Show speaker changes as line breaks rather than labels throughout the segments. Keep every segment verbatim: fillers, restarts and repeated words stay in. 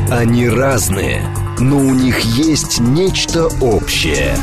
Они разные, но у них есть нечто общее.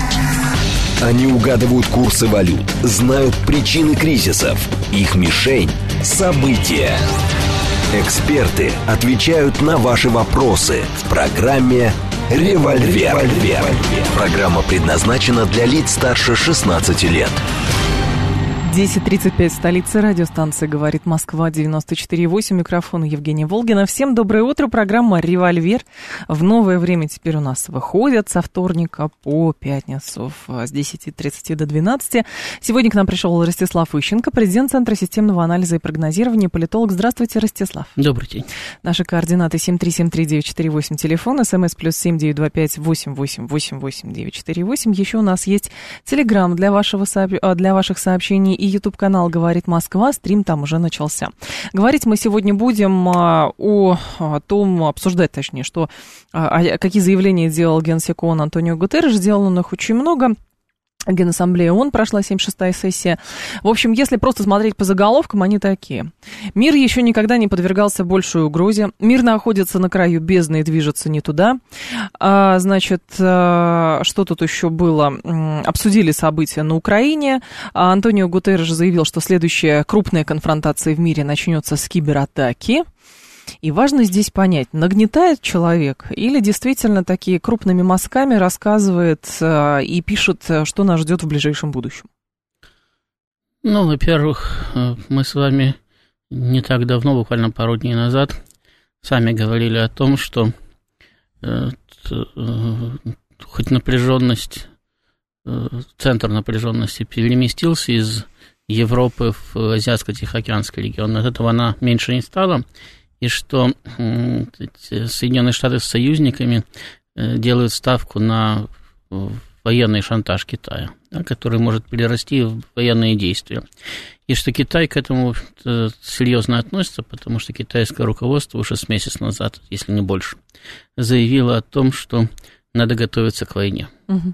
Они угадывают курсы валют, знают причины кризисов. Их мишень – события. Эксперты отвечают на ваши вопросы в программе «Револьвер». Револьвер. Программа предназначена для лиц старше шестнадцати лет.
десять тридцать пять, столица, радиостанция «Говорит Москва», девяносто четыре и восемь, микрофон Евгения Волгина. Всем доброе утро, программа «Револьвер». В новое время теперь у нас выходит со вторника по пятницу с десяти тридцати до двенадцати. Сегодня к нам пришел Ростислав Ищенко, президент Центра системного анализа и прогнозирования, политолог. Здравствуйте, Ростислав.
Добрый день.
Наши координаты семь три семь три девять четыре восемь, телефон, смс плюс семь девять два пять восемь восемь восемь восемь девять четыре восемь. Еще у нас есть телеграм для, вашего, для ваших сообщений и YouTube-канал «Говорит Москва», стрим там уже начался. Говорить мы сегодня будем о, о том, обсуждать точнее, что, о, какие заявления делал генсек ООН Антонио Гутерреш. Сделал он их очень много. Генассамблея ООН прошла семьдесят шестая сессия. В общем, если просто смотреть по заголовкам, они такие. Мир еще никогда не подвергался большей угрозе. Мир находится на краю бездны и движется не туда. А, значит, что тут еще было? Обсудили события на Украине. А Антонио Гутерреш заявил, что следующая крупная конфронтация в мире начнется с кибератаки. И важно здесь понять, нагнетает человек или действительно такие крупными мазками рассказывает э, и пишет, что нас ждет в ближайшем будущем?
Ну, во-первых, мы с вами не так давно, буквально пару дней назад, сами говорили о том, что э, э, хоть напряженность, э, центр напряженности переместился из Европы в Азиатско-Тихоокеанский регион, от этого она меньше не стала. И что Соединенные Штаты с союзниками делают ставку на военный шантаж Китая, да, который может перерасти в военные действия. И что Китай к этому серьезно относится, потому что китайское руководство уже с месяц назад, если не больше, заявило о том, что надо готовиться к войне. Угу.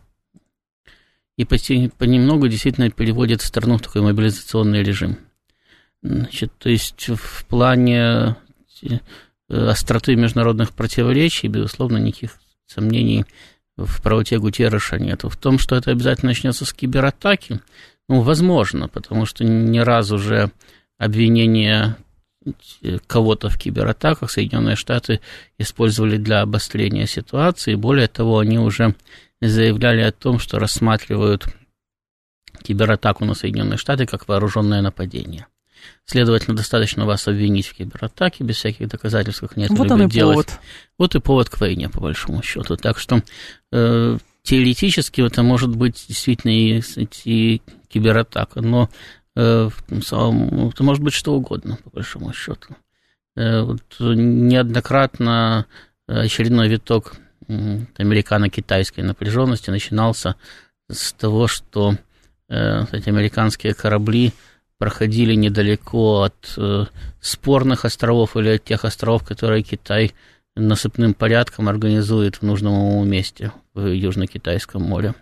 И понемногу действительно переводит страну в такой мобилизационный режим. Значит, то есть в плане остроты международных противоречий, безусловно, никаких сомнений в правоте Гутерреша нет. В том, что это обязательно начнется с кибератаки, ну, возможно, потому что не раз уже обвинения кого-то в кибератаках Соединенные Штаты использовали для обострения ситуации. Более того, они уже заявляли о том, что рассматривают кибератаку на Соединенные Штаты как вооруженное нападение. Следовательно, достаточно вас обвинить в кибератаке, без всяких доказательств, как они это
вот
любят делать.
Повод.
Вот и повод к войне, по большому счету. Так что э, теоретически это может быть действительно и, и кибератака, но э, это может быть что угодно, по большому счету. Э, вот неоднократно очередной виток американо-китайской напряженности начинался с того, что э, эти американские корабли проходили недалеко от э, спорных островов или от тех островов, которые Китай насыпным порядком организует в нужном ему месте в Южно-Китайском море.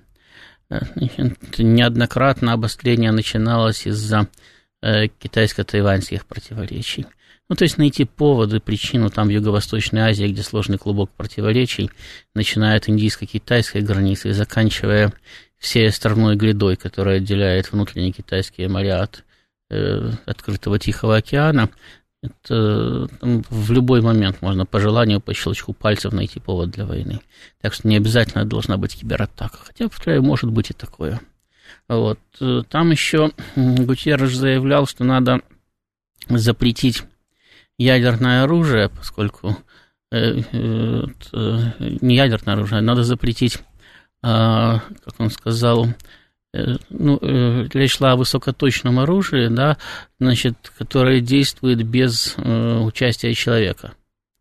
Неоднократно обострение начиналось из-за э, китайско-тайваньских противоречий. Ну, то есть найти поводы, причину там в Юго-Восточной Азии, где сложный клубок противоречий, начиная от индийско-китайской границы и заканчивая всей островной грядой, которая отделяет внутренние китайские моря от открытого Тихого океана, это в любой момент можно по желанию, по щелчку пальцев найти повод для войны. Так что не обязательно должна быть кибератака. Хотя, повторяю, может быть и такое. Вот. Там еще Гутерреш заявлял, что надо запретить ядерное оружие, поскольку э, э, не ядерное оружие, надо запретить, э, как он сказал, ну, речь шла о высокоточном оружии, да, значит, которое действует без э, участия человека.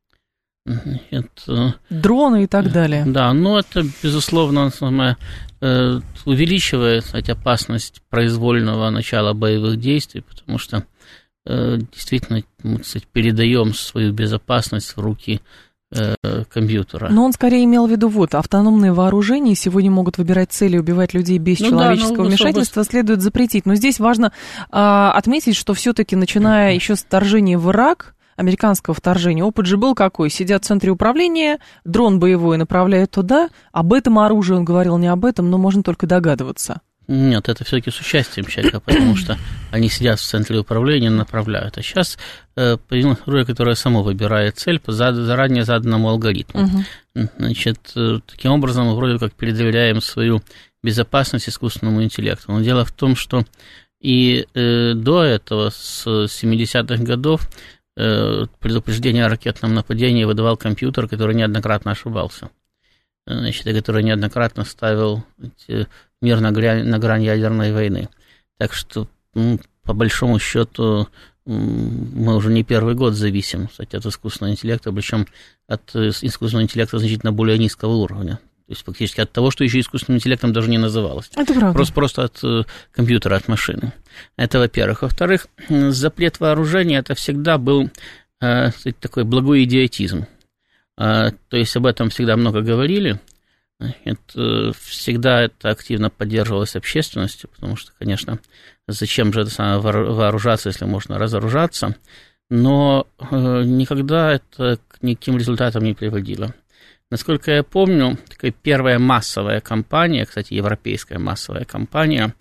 Это,
дроны и так далее.
Да, но это, безусловно, самое, э, увеличивает, кстати, опасность произвольного начала боевых действий, потому что э, действительно мы, кстати, передаем свою безопасность в руки компьютера.
Но он скорее имел в виду вот, автономные вооружения сегодня могут выбирать цели, убивать людей без ну человеческого да, ну, вмешательства, особо... следует запретить. Но здесь важно а, отметить, что все-таки, начиная еще с вторжения в Ирак, американского вторжения. Опыт же был какой? Сидят в центре управления, дрон боевой направляют туда. Об этом оружии он говорил, не об этом, но можно только догадываться.
Нет, это все-таки с участием человека, потому что они сидят в центре управления и направляют. А сейчас э, появилось оружие, которое само выбирает цель по заранее заданному алгоритму. Угу. Значит, э, таким образом мы вроде как передоверяем свою безопасность искусственному интеллекту. Но дело в том, что и э, до этого, с семидесятых годов, э, предупреждение о ракетном нападении выдавал компьютер, который неоднократно ошибался. Значит, и который неоднократно ставил мир на грань, на грань ядерной войны. Так что, ну, по большому счету, мы уже не первый год зависим, кстати, от искусственного интеллекта, причем от искусственного интеллекта значительно более низкого уровня. То есть фактически от того, что еще искусственным интеллектом даже не называлось.
Это правда.
Просто, просто от компьютера, от машины. Это, во-первых. Во-вторых, запрет вооружения – это всегда был кстати, такой благой идиотизм. То есть об этом всегда много говорили, это, всегда это активно поддерживалось общественностью, потому что, конечно, зачем же это самое вооружаться, если можно разоружаться, но никогда это к никаким результатам не приводило. Насколько я помню, такая первая массовая кампания, кстати, европейская массовая кампания,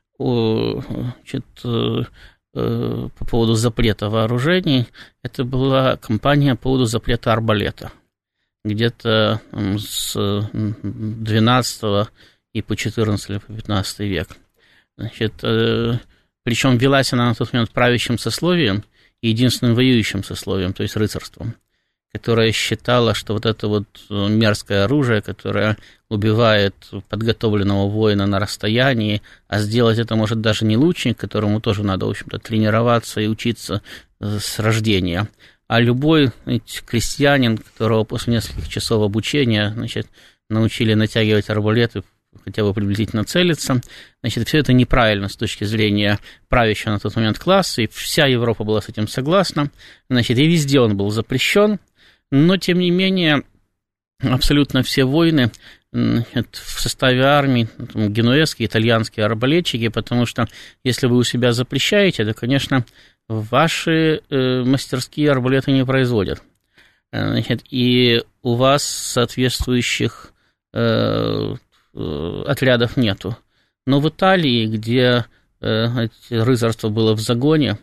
значит, по поводу запрета вооружений, это была кампания по поводу запрета арбалета. Где-то с двенадцатого и по четырнадцатый или по пятнадцатый век. Значит, причем велась она на тот момент правящим сословием и единственным воюющим сословием, то есть рыцарством, которое считало, что вот это вот мерзкое оружие, которое убивает подготовленного воина на расстоянии, а сделать это может даже не лучник, которому тоже надо, в общем-то, тренироваться и учиться с рождения, а любой, знаете, крестьянин, которого после нескольких часов обучения, значит, научили натягивать арбалет и хотя бы приблизительно целиться, значит, все это неправильно с точки зрения правящего на тот момент класса, и вся Европа была с этим согласна, значит, и везде он был запрещен, но, тем не менее, абсолютно все войны в составе армии, генуэзские, итальянские арбалетчики, потому что если вы у себя запрещаете, то, конечно, ваши э, мастерские арбалеты не производят. Значит, и у вас соответствующих э, э, отрядов нету. Но в Италии, где э, рыцарство было в загоне,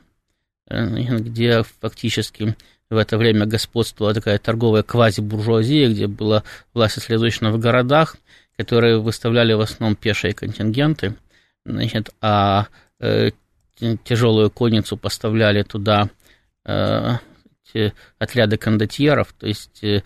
э, где фактически в это время господствовала такая торговая квазибуржуазия, где была власть сосредоточена в городах, которые выставляли в основном пешие контингенты, значит, а э, тяжелую конницу поставляли туда э, отряды кондотьеров, то есть э,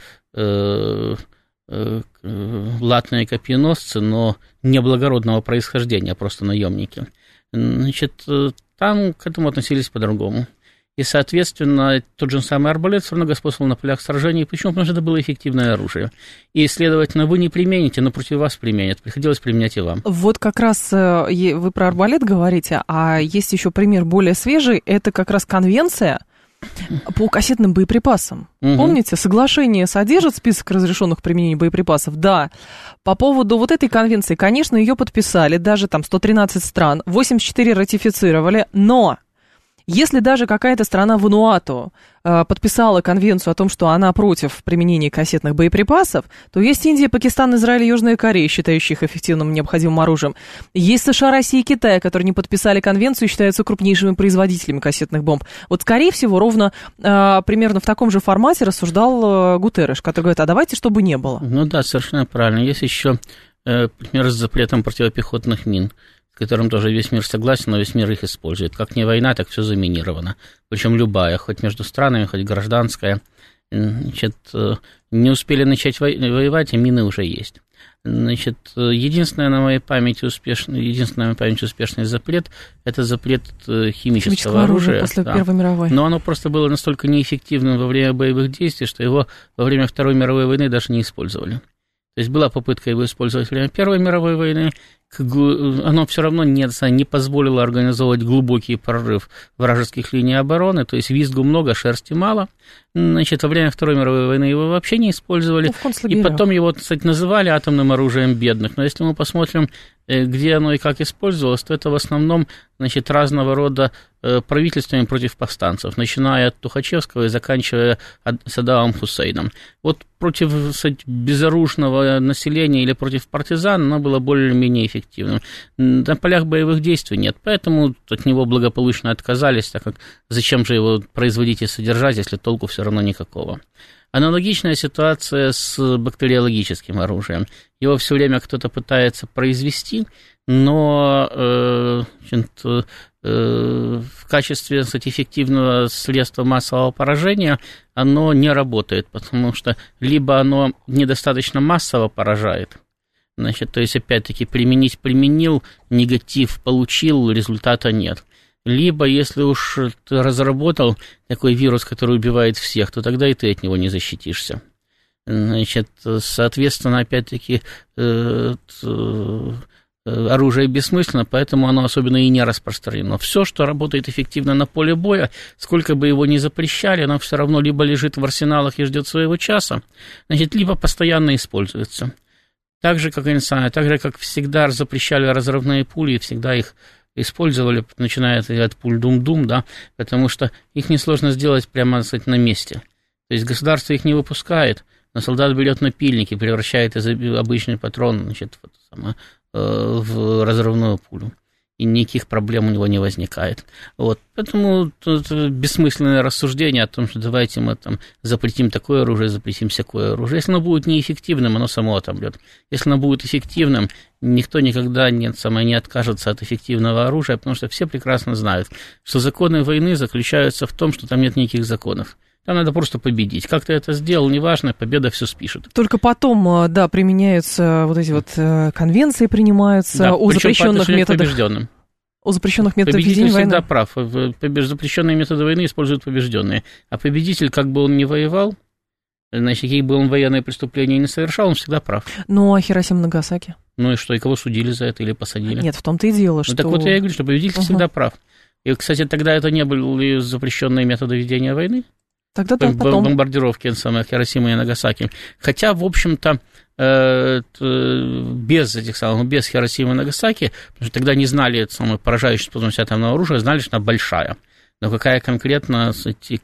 э, э, латные копьеносцы, но не благородного происхождения, просто наемники. Значит, там к этому относились по-другому. И, соответственно, тот же самый арбалет все равно господствовал на полях сражений. Почему? Потому что это было эффективное оружие. И, следовательно, вы не примените, но против вас применят. Приходилось применять и вам. Вот как раз вы про арбалет говорите, а есть еще пример более свежий. Это как раз конвенция по кассетным боеприпасам. Угу. Помните, соглашение содержит список разрешенных применений боеприпасов? Да. По поводу вот этой конвенции, конечно, ее подписали, даже там сто тринадцать стран, восемьдесят четыре ратифицировали, но... Если даже какая-то страна Вануату э, подписала конвенцию о том, что она против применения кассетных боеприпасов, то есть Индия, Пакистан, Израиль и Южная Корея, считающие их эффективным необходимым оружием. Есть США, Россия и Китай, которые не подписали конвенцию и считаются крупнейшими производителями кассетных бомб. Вот, скорее всего, ровно э, примерно в таком же формате рассуждал э, Гутерреш, который говорит, а давайте, чтобы не было. Ну да, совершенно правильно. Есть еще э, пример с запретом противопехотных мин, с которым тоже весь мир согласен, но весь мир их использует. Как не война, так все заминировано. Причем любая, хоть между странами, хоть гражданская. Значит, не успели начать воевать, а мины уже есть. Значит, единственное на моей памяти успешный, единственный на моей памяти успешный запрет – это запрет химического, химического оружия после да. Первой мировой. Но оно просто было настолько неэффективным во время боевых действий, что его во время Второй мировой войны даже не использовали. То есть была попытка его использовать во время Первой мировой войны, оно все равно не, не позволило организовать глубокий прорыв вражеских линий обороны, то есть визгу много, шерсти мало. Значит, во время Второй мировой войны его вообще не использовали, ну, и потом его, кстати, называли атомным оружием бедных. Но если мы посмотрим, где оно и как использовалось, то это в основном, значит, разного рода правительствами против повстанцев, начиная от Тухачевского и заканчивая Саддамом Хусейном. Вот против, кстати, безоружного населения или против партизан оно было более-менее эффективным. На полях боевых действий нет, поэтому от него благополучно отказались, так как зачем же его производить и содержать, если толку все равно никакого. Аналогичная ситуация с бактериологическим оружием. Его все время кто-то пытается произвести, но э, э, в качестве, кстати, эффективного средства массового поражения оно не работает, потому что либо оно недостаточно массово поражает, значит, то есть, опять-таки, применить применил, негатив получил, результата нет. Либо, если уж ты разработал такой вирус, который убивает всех, то тогда и ты от него не защитишься. Значит, соответственно, опять-таки, оружие бессмысленно, поэтому оно особенно и не распространено. Все, что работает эффективно на поле боя, сколько бы его ни запрещали, оно все равно либо лежит в арсеналах и ждет своего часа, значит, либо постоянно используется. Так же, как, так же, как всегда запрещали разрывные пули, и всегда их использовали, начиная от пуль дум-дум, да, потому что их несложно сделать прямо, так сказать, на месте. То есть государство их не выпускает, но солдат берет напильник и превращает из обычный патрон, значит, вот, само, э, в разрывную пулю. И никаких проблем у него не возникает. Вот. Поэтому тут бессмысленное рассуждение о том, что давайте мы там запретим такое оружие, запретим всякое оружие. Если оно будет неэффективным, оно само отомрет. Если оно будет эффективным, никто никогда не, самое, не откажется от эффективного оружия, потому что все прекрасно знают, что законы войны заключаются в том, что там нет никаких законов. Там надо просто победить. Как ты это сделал, неважно, победа все спишет.
Только потом, да, применяются вот эти вот конвенции, принимаются, да, о запрещенных методах.
Побежденным.
О запрещенных методах
ведения войны. Победитель всегда прав.
Побеж...
Запрещенные методы войны используют побежденные. А победитель, как бы он ни воевал, значит, какие бы он военные преступления не совершал, он всегда прав.
Ну, а Хиросима, Нагасаки?
Ну и что, и кого судили за это или посадили?
Нет, в том-то и дело,
ну,
что...
Так вот я и говорю, что победитель uh-huh. всегда прав. И, кстати, тогда это не были запрещенные методы ведения войны.
Тогда да, потом.
Бомбардировки самых Хиросимы и Нагасаки. Хотя, в общем-то, без этих самых, без Хиросимы и Нагасаки, потому что тогда не знали самую поражающую способность атомного оружия, знали, что она большая. Но какая конкретно,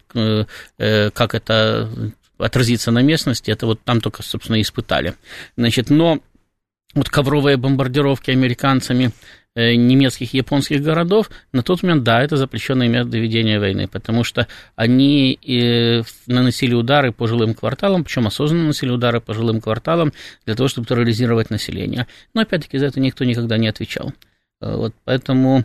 как это отразится на местности, это вот там только, собственно, и испытали. Значит, но вот ковровые бомбардировки американцами немецких и японских городов, на тот момент, да, это запрещенные методы ведения войны, потому что они э, наносили удары по жилым кварталам, причем осознанно наносили удары по жилым кварталам для того, чтобы терроризировать население. Но, опять-таки, за это никто никогда не отвечал. Вот, поэтому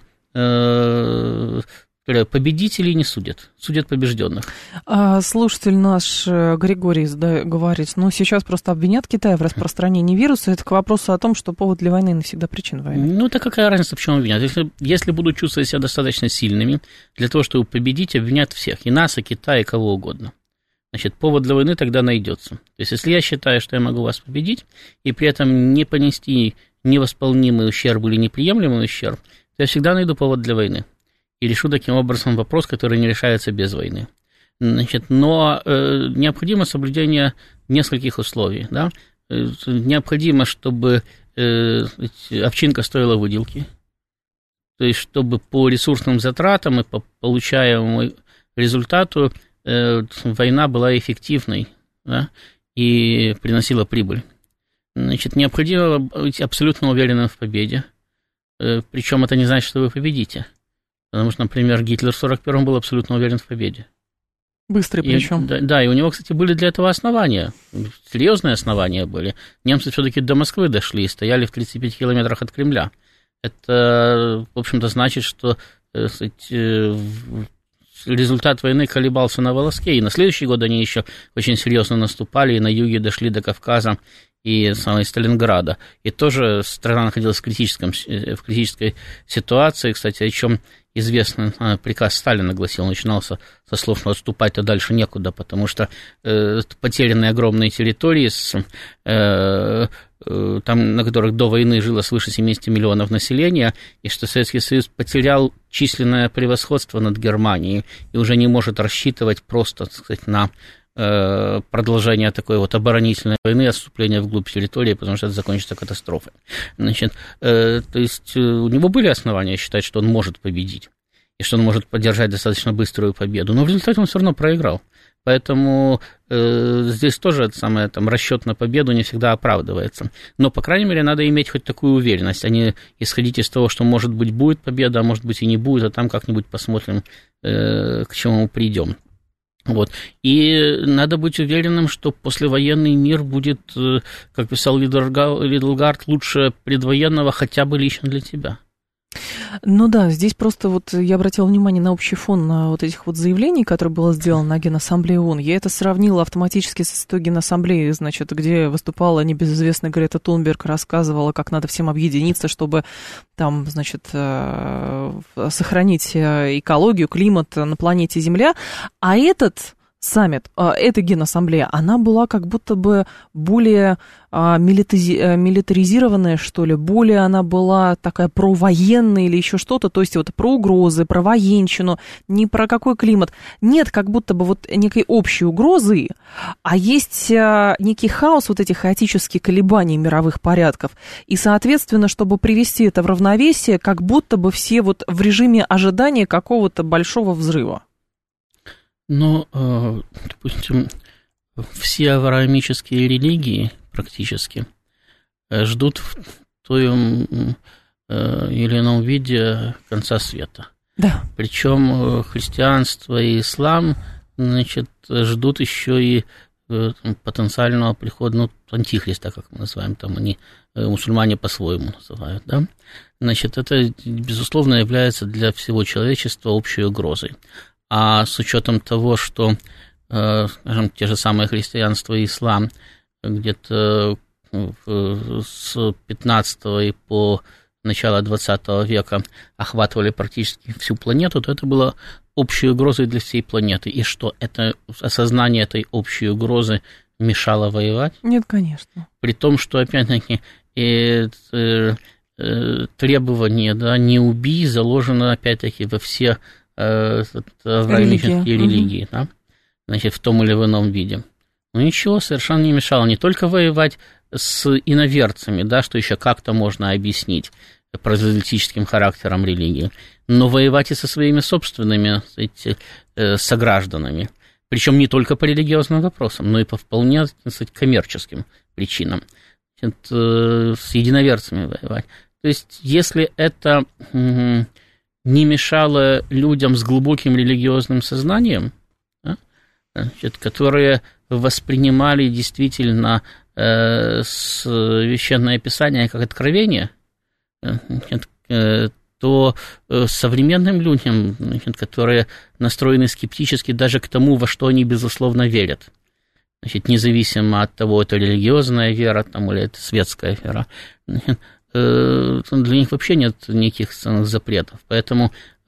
э, победителей не судят, судят побежденных.
А слушатель наш Григорий говорит, ну, сейчас просто обвинят Китай в распространении вируса. Это к вопросу о том, что повод для войны навсегда причина войны.
Ну, это какая разница, почему обвинят? Если, если будут чувствовать себя достаточно сильными для того, чтобы победить, обвинят всех. И нас, и Китай, и кого угодно. Значит, повод для войны тогда найдется. То есть, если я считаю, что я могу вас победить, и при этом не понести невосполнимый ущерб или неприемлемый ущерб, то я всегда найду повод для войны. И решу таким образом вопрос, который не решается без войны. Значит, но э, необходимо соблюдение нескольких условий. Да? Э, необходимо, чтобы э, овчинка стоила выделки, то есть чтобы по ресурсным затратам и по получаемому результату э, война была эффективной, да? И приносила прибыль. Значит, необходимо быть абсолютно уверенным в победе, э, причем это не значит, что вы победите. Потому что, например, Гитлер в сорок первом был абсолютно уверен в победе.
Быстрый причем.
Да, да, и у него, кстати, были для этого основания. Серьезные основания были. Немцы все-таки до Москвы дошли и стояли в тридцати пяти километрах от Кремля. Это, в общем-то, значит, что кстати, результат войны колебался на волоске. И на следующий год они еще очень серьезно наступали, и на юге дошли до Кавказа и самой Сталинграда. И тоже страна находилась в, критическом, в критической ситуации, кстати, о чем известный приказ Сталина гласил, начинался со слов, что отступать-то дальше некуда, потому что э, потерянные огромные территории с, э, там, на которых до войны жило свыше семьдесят миллионов населения, и что Советский Союз потерял численное превосходство над Германией и уже не может рассчитывать просто, так сказать, на продолжение такой вот оборонительной войны, отступления вглубь территории, потому что это закончится катастрофой. Значит, то есть у него были основания считать, что он может победить, и что он может поддержать достаточно быструю победу, но в результате он все равно проиграл. Поэтому э, здесь тоже самое, там, расчет на победу не всегда оправдывается. Но, по крайней мере, надо иметь хоть такую уверенность, а не исходить из того, что, может быть, будет победа, а может быть, и не будет, а там как-нибудь посмотрим, э, к чему мы придем. Вот. И надо быть уверенным, что послевоенный мир будет, как писал Лидлгард, лучше предвоенного хотя бы лично для тебя.
Ну да, здесь просто вот я обратила внимание на общий фон на вот этих вот заявлений, которые было сделано на Генассамблее ООН. Я это сравнила автоматически с той Генассамблеей, значит, где выступала небезызвестная Грета Тунберг, рассказывала, как надо всем объединиться, чтобы там, значит, сохранить экологию, климат на планете Земля. А этот саммит, эта Генассамблея, она была как будто бы более милитаризированная, что ли, более она была такая провоенная или еще что-то, то есть вот про угрозы, про военщину, не про какой климат. Нет как будто бы вот некой общей угрозы, а есть некий хаос, вот эти хаотические колебания мировых порядков. И, соответственно, чтобы привести это в равновесие, как будто бы все вот в режиме ожидания какого-то большого взрыва.
Ну, допустим, все авраамические религии практически ждут в том или ином виде конца света.
Да.
Причем христианство и ислам, значит, ждут еще и потенциального прихода, ну, антихриста, как мы называем, там они, мусульмане по-своему называют, да. Значит, это, безусловно, является для всего человечества общей угрозой. А с учетом того, что, скажем, те же самые христианство и ислам где-то с пятнадцатого и по начало двадцатого века охватывали практически всю планету, то это было общей угрозой для всей планеты. И что, это осознание этой общей угрозы мешало воевать?
Нет, конечно.
При том, что, опять-таки, и, и, и, требование, да, «не убий» заложено, опять-таки, во все авраамические религии, да? Значит, в том или в ином виде. Но ничего совершенно не мешало не только воевать с иноверцами, да, что еще как-то можно объяснить прозелитическим характером религии, но воевать и со своими собственными, эти, э, согражданами. Причем не только по религиозным вопросам, но и по вполне, так сказать, коммерческим причинам. Значит, э, с единоверцами воевать. То есть, если это э, не мешало людям с глубоким религиозным сознанием, да, значит, которые воспринимали действительно э, священное писание как откровение, значит, э, то э, современным людям, значит, которые настроены скептически даже к тому, во что они безусловно верят, значит, независимо от того, это религиозная вера там, или это светская вера, значит, для них вообще нет никаких запретов. Поэтому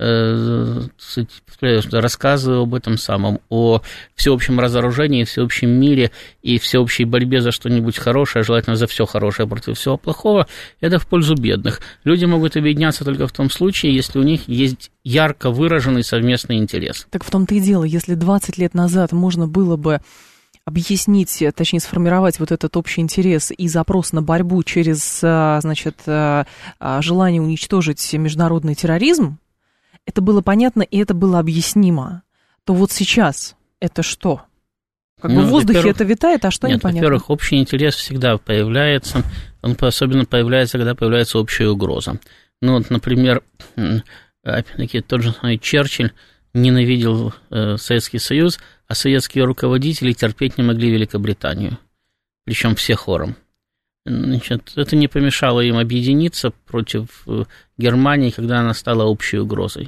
рассказываю об этом самом, о всеобщем разоружении, всеобщем мире и всеобщей борьбе за что-нибудь хорошее, желательно за все хорошее против всего плохого, это в пользу бедных. Люди могут объединяться только в том случае, если у них есть ярко выраженный совместный интерес.
Так в том-то и дело, если двадцать лет назад можно было бы объяснить, точнее, сформировать вот этот общий интерес и запрос на борьбу через, значит, желание уничтожить международный терроризм, это было понятно и это было объяснимо. То вот сейчас это что? Как ну, бы в воздухе это витает, а что
нет,
непонятно?
Во-первых, общий интерес всегда появляется, он особенно появляется, когда появляется общая угроза. Ну, вот, например, опять-таки, тот же самый Черчилль ненавидел э, Советский Союз, а советские руководители терпеть не могли Великобританию, причем все хором. Значит, это не помешало им объединиться против Германии, когда она стала общей угрозой.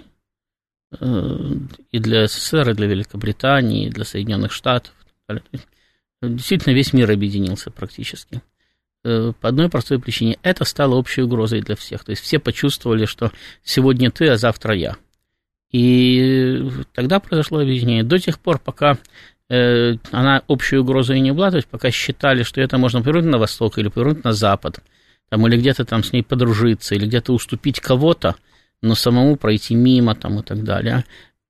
И для СССР, и для Великобритании, и для Соединенных Штатов. Действительно, весь мир объединился практически. По одной простой причине. Это стало общей угрозой для всех. То есть все почувствовали, что сегодня ты, а завтра я. И тогда произошло объединение. До тех пор, пока она общей угрозой и не была, то есть пока считали, что это можно повернуть на восток или повернуть на запад, там, или где-то там с ней подружиться, или где-то уступить кого-то, но самому пройти мимо там, и так далее,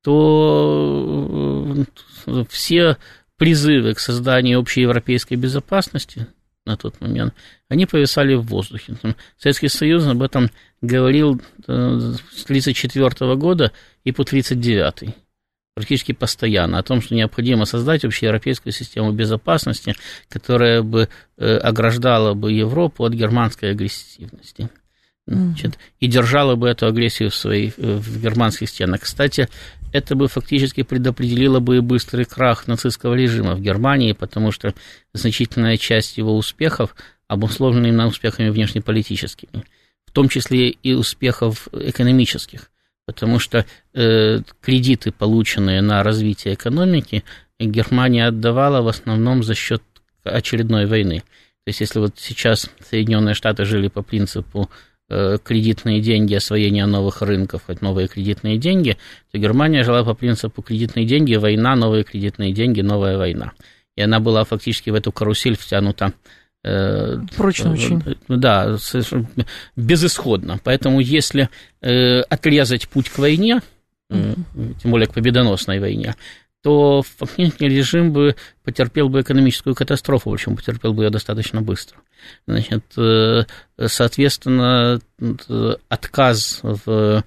то все призывы к созданию общей европейской безопасности на тот момент, они повисали в воздухе. Советский Союз об этом говорил с тридцать четвёртого года и по тридцать девятый. Практически постоянно, о том, что необходимо создать общеевропейскую систему безопасности, которая бы ограждала бы Европу от германской агрессивности. Значит, mm-hmm. и держала бы эту агрессию в, своих, в германских стенах. Кстати, это бы фактически предопределило бы и быстрый крах нацистского режима в Германии, потому что значительная часть его успехов обусловлена именно успехами внешнеполитическими, в том числе и успехов экономических, потому что э, кредиты, полученные на развитие экономики, Германия отдавала в основном за счет очередной войны. То есть, если вот сейчас Соединенные Штаты жили по принципу кредитные деньги, освоение новых рынков, хоть новые кредитные деньги, то Германия жила по принципу кредитные деньги, война, новые кредитные деньги, новая война. И она была фактически в эту карусель втянута.
Прочно очень.
Да, безысходно. Поэтому если отрезать путь к войне, mm-hmm. тем более к победоносной войне, то фактически режим бы потерпел бы экономическую катастрофу, причем потерпел бы ее достаточно быстро. Значит, соответственно, отказ в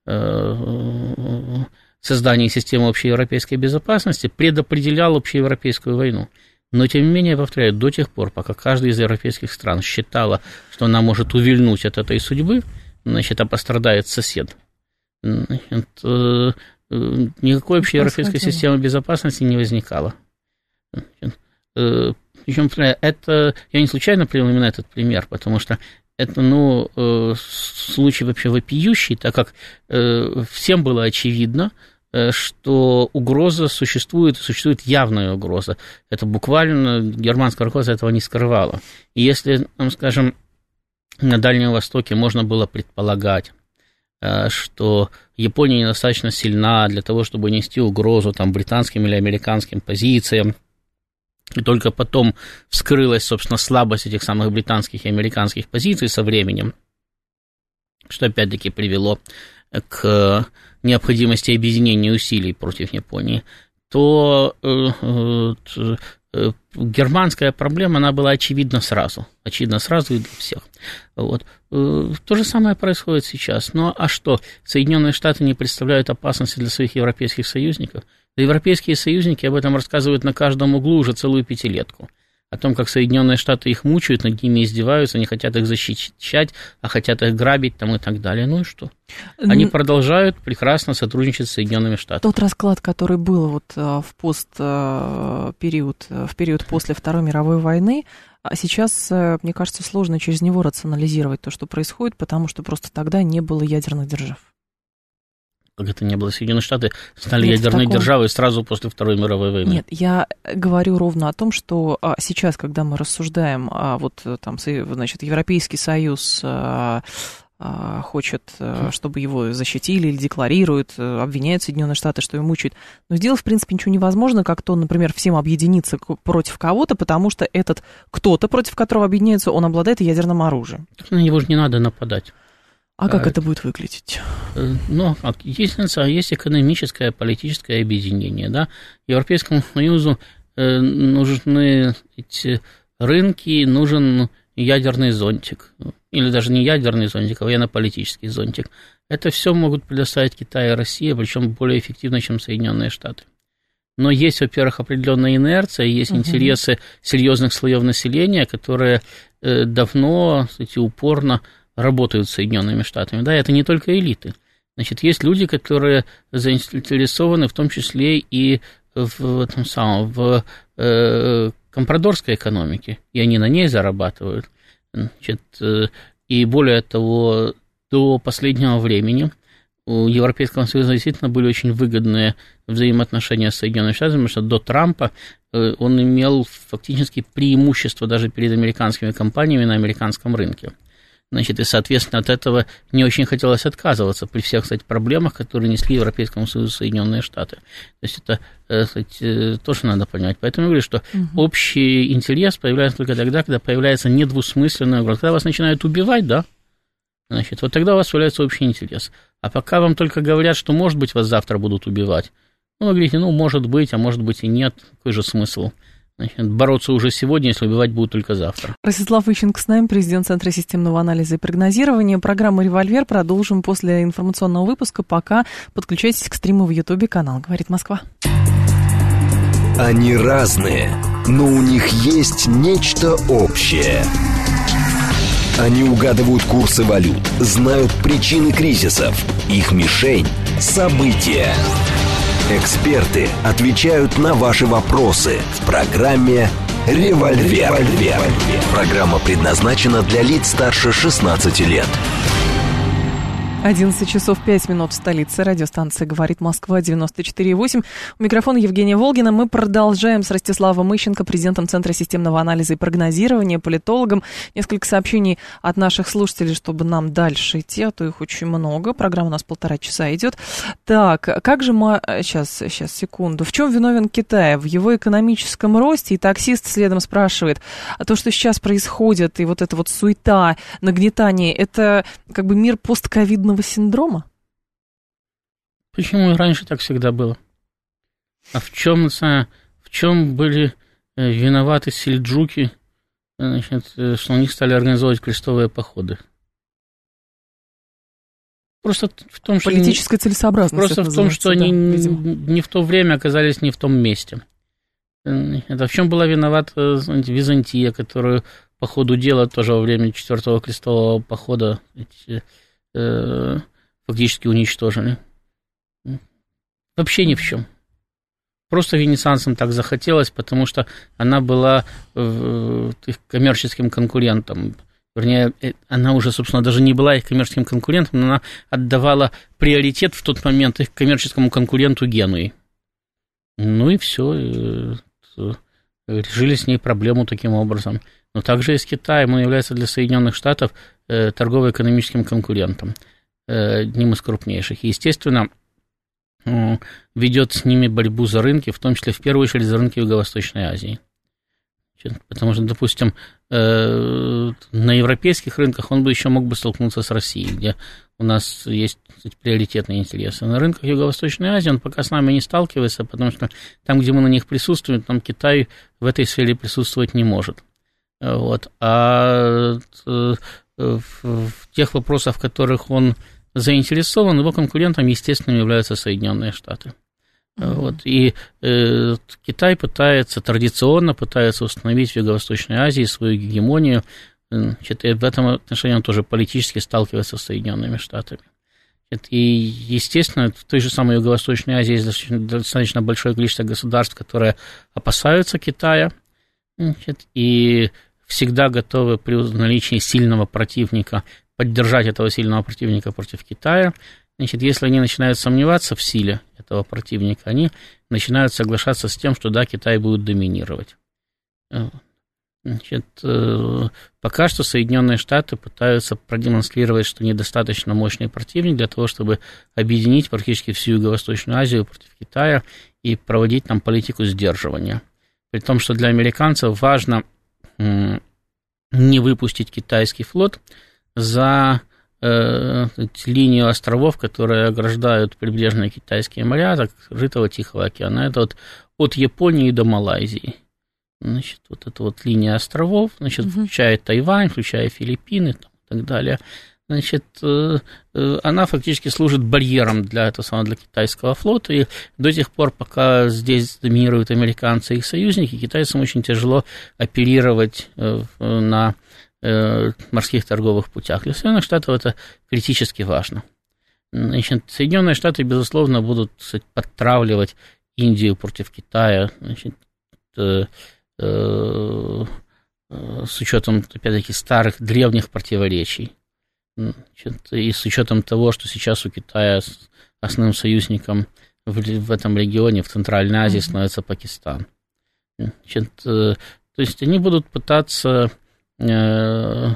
создании системы общеевропейской безопасности предопределял общеевропейскую войну. Но, тем не менее, я повторяю, до тех пор, пока каждая из европейских стран считала, что она может увильнуть от этой судьбы, значит, а пострадает сосед, значит, никакой общеевропейской системы безопасности не возникало. Причем это, я не случайно привел именно этот пример, потому что это, ну, случай вообще вопиющий, так как всем было очевидно, что угроза существует, существует явная угроза. Это буквально германское руководство этого не скрывало. И если, скажем, на Дальнем Востоке можно было предполагать, что Япония недостаточно сильна для того, чтобы нести угрозу там, британским или американским позициям, и только потом вскрылась, собственно, слабость этих самых британских и американских позиций со временем, что опять-таки привело к необходимости объединения усилий против Японии, то германская проблема, она была очевидна сразу, очевидна сразу и для всех. Вот. То же самое происходит сейчас. Ну, а что, Соединенные Штаты не представляют опасности для своих европейских союзников? Да европейские союзники об этом рассказывают на каждом углу уже целую пятилетку. О том, как Соединенные Штаты их мучают, над ними издеваются, не хотят их защищать, а хотят их грабить там, и так далее. Ну и что? Они продолжают прекрасно сотрудничать с Соединенными Штатами.
Тот расклад, который был вот в постпериод, в период после Второй мировой войны, сейчас, мне кажется, сложно через него рационализировать то, что происходит, потому что просто тогда не было ядерных держав.
Как это не было? Соединенные Штаты стали Нет, ядерной таком... державой сразу после Второй мировой войны.
Нет, я говорю ровно о том, что а, сейчас, когда мы рассуждаем, а, вот там, значит, Европейский Союз а, а, хочет, а, чтобы его защитили или декларирует, а, обвиняют Соединенные Штаты, что его мучают. Но сделать, в принципе, ничего невозможно, как то, например, всем объединиться против кого-то, потому что этот кто-то, против которого объединяется, он обладает ядерным оружием.
На него же не надо нападать.
А как а, это будет выглядеть?
Ну, есть, есть экономическое, политическое объединение, да. Европейскому Союзу нужны эти рынки, нужен ядерный зонтик. Или даже не ядерный зонтик, а военно-политический зонтик. Это все могут предоставить Китай и Россия, причем более эффективно, чем Соединенные Штаты. Но есть, во-первых, определенная инерция, есть uh-huh. интересы серьезных слоев населения, которые давно, кстати, упорно работают с Соединенными Штатами. Да, это не только элиты. Значит, есть люди, которые заинтересованы в том числе и в, в этом самом, в э, компрадорской экономике, и они на ней зарабатывают. Значит, э, и более того, до последнего времени у Европейского Союза действительно были очень выгодные взаимоотношения с Соединенными Штатами, потому что до Трампа э, он имел фактически преимущество даже перед американскими компаниями на американском рынке. Значит, и, соответственно, от этого не очень хотелось отказываться при всех, кстати, проблемах, которые несли Европейскому Союзу Соединенные Штаты. То есть это, кстати, тоже надо понимать. Поэтому я говорю, что угу. общий интерес появляется только тогда, когда появляется недвусмысленная угроза. Когда вас начинают убивать, да, значит, вот тогда у вас появляется общий интерес. А пока вам только говорят, что, может быть, вас завтра будут убивать, ну, вы говорите, ну, может быть, а может быть и нет, какой же смысл? Значит, бороться уже сегодня, если убивать будут только завтра.
Ростислав Ищенко с нами, президент Центра системного анализа и прогнозирования. Программа «Револьвер». Продолжим после информационного выпуска. Пока подключайтесь к стриму в Ютубе, канал «Говорит Москва».
Они разные, но у них есть нечто общее. Они угадывают курсы валют, знают причины кризисов. Их мишень – события. Эксперты отвечают на ваши вопросы в программе «Револьвер». «Револьвер». Программа предназначена для лиц старше шестнадцати лет.
одиннадцать часов пять минут в столице. Радиостанция «Говорит Москва», девяносто четыре и восемь. У микрофона Евгения Волгина. Мы продолжаем с Ростиславом Ищенко, президентом Центра системного анализа и прогнозирования, политологом. Несколько сообщений от наших слушателей, чтобы нам дальше идти, а то их очень много. Программа у нас полтора часа идет. Так, как же мы... Сейчас, сейчас, секунду. В чем виновен Китай? В его экономическом росте? И таксист следом спрашивает, а то, что сейчас происходит, и вот эта вот суета, нагнетание, это как бы мир постковидного синдрома?
Почему и раньше так всегда было? А в чем, в чем были виноваты сельджуки, значит, что у них стали организовывать крестовые походы? Просто в том, что...
Политическая целесообразность.
Просто в том, что да, они видимо. не в то время оказались не в том месте. Это в чем была виновата Византия, которую по ходу дела тоже во время четвертого крестового похода фактически уничтожили. Вообще ни в чем. Просто венецианцам так захотелось, потому что она была их коммерческим конкурентом. Вернее, она уже, собственно, даже не была их коммерческим конкурентом, но она отдавала приоритет в тот момент их коммерческому конкуренту Генуи. Ну и все. Решили с ней проблему таким образом. Но также и с Китаем. Он является для Соединенных Штатов торгово-экономическим конкурентом, одним из крупнейших. И, естественно, ведет с ними борьбу за рынки, в том числе, в первую очередь, за рынки Юго-Восточной Азии. Потому что, допустим, на европейских рынках он бы еще мог бы столкнуться с Россией, где у нас есть, кстати, приоритетные интересы. На рынках Юго-Восточной Азии он пока с нами не сталкивается, потому что там, где мы на них присутствуем, там Китай в этой сфере присутствовать не может. Вот. А в тех вопросах, в которых он заинтересован, его конкурентом, естественно, являются Соединенные Штаты. Mm-hmm. Вот. И э, Китай пытается, традиционно пытается установить в Юго-Восточной Азии свою гегемонию. Значит, и в этом отношении он тоже политически сталкивается с Соединенными Штатами. Значит, и, естественно, в той же самой Юго-Восточной Азии есть достаточно большое количество государств, которые опасаются Китая, значит, и всегда готовы при наличии сильного противника поддержать этого сильного противника против Китая. Значит, если они начинают сомневаться в силе этого противника, они начинают соглашаться с тем, что да, Китай будет доминировать. Значит, пока что Соединенные Штаты пытаются продемонстрировать, что недостаточно мощный противник для того, чтобы объединить практически всю Юго-Восточную Азию против Китая и проводить там политику сдерживания. При том, что для американцев важно не выпустить китайский флот за э, линию островов, которые ограждают прибрежные китайские моря, так, Житого Тихого океана. Это вот от Японии до Малайзии. Значит, вот эта вот линия островов, значит, угу. включая Тайвань, включая Филиппины там, и так далее. Значит, э, э, она фактически служит барьером для этого самого, для китайского флота, и до тех пор, пока здесь доминируют американцы и их союзники, китайцам очень тяжело оперировать э, на э, морских торговых путях. Для Соединенных Штатов это критически важно. Значит, Соединенные Штаты, безусловно, будут, кстати, подтравливать Индию против Китая, значит, э, э, с учетом, опять-таки, старых, древних противоречий. Значит, и с учетом того, что сейчас у Китая основным союзником в, в этом регионе, в Центральной Азии, становится Пакистан. Значит, то есть они будут пытаться э,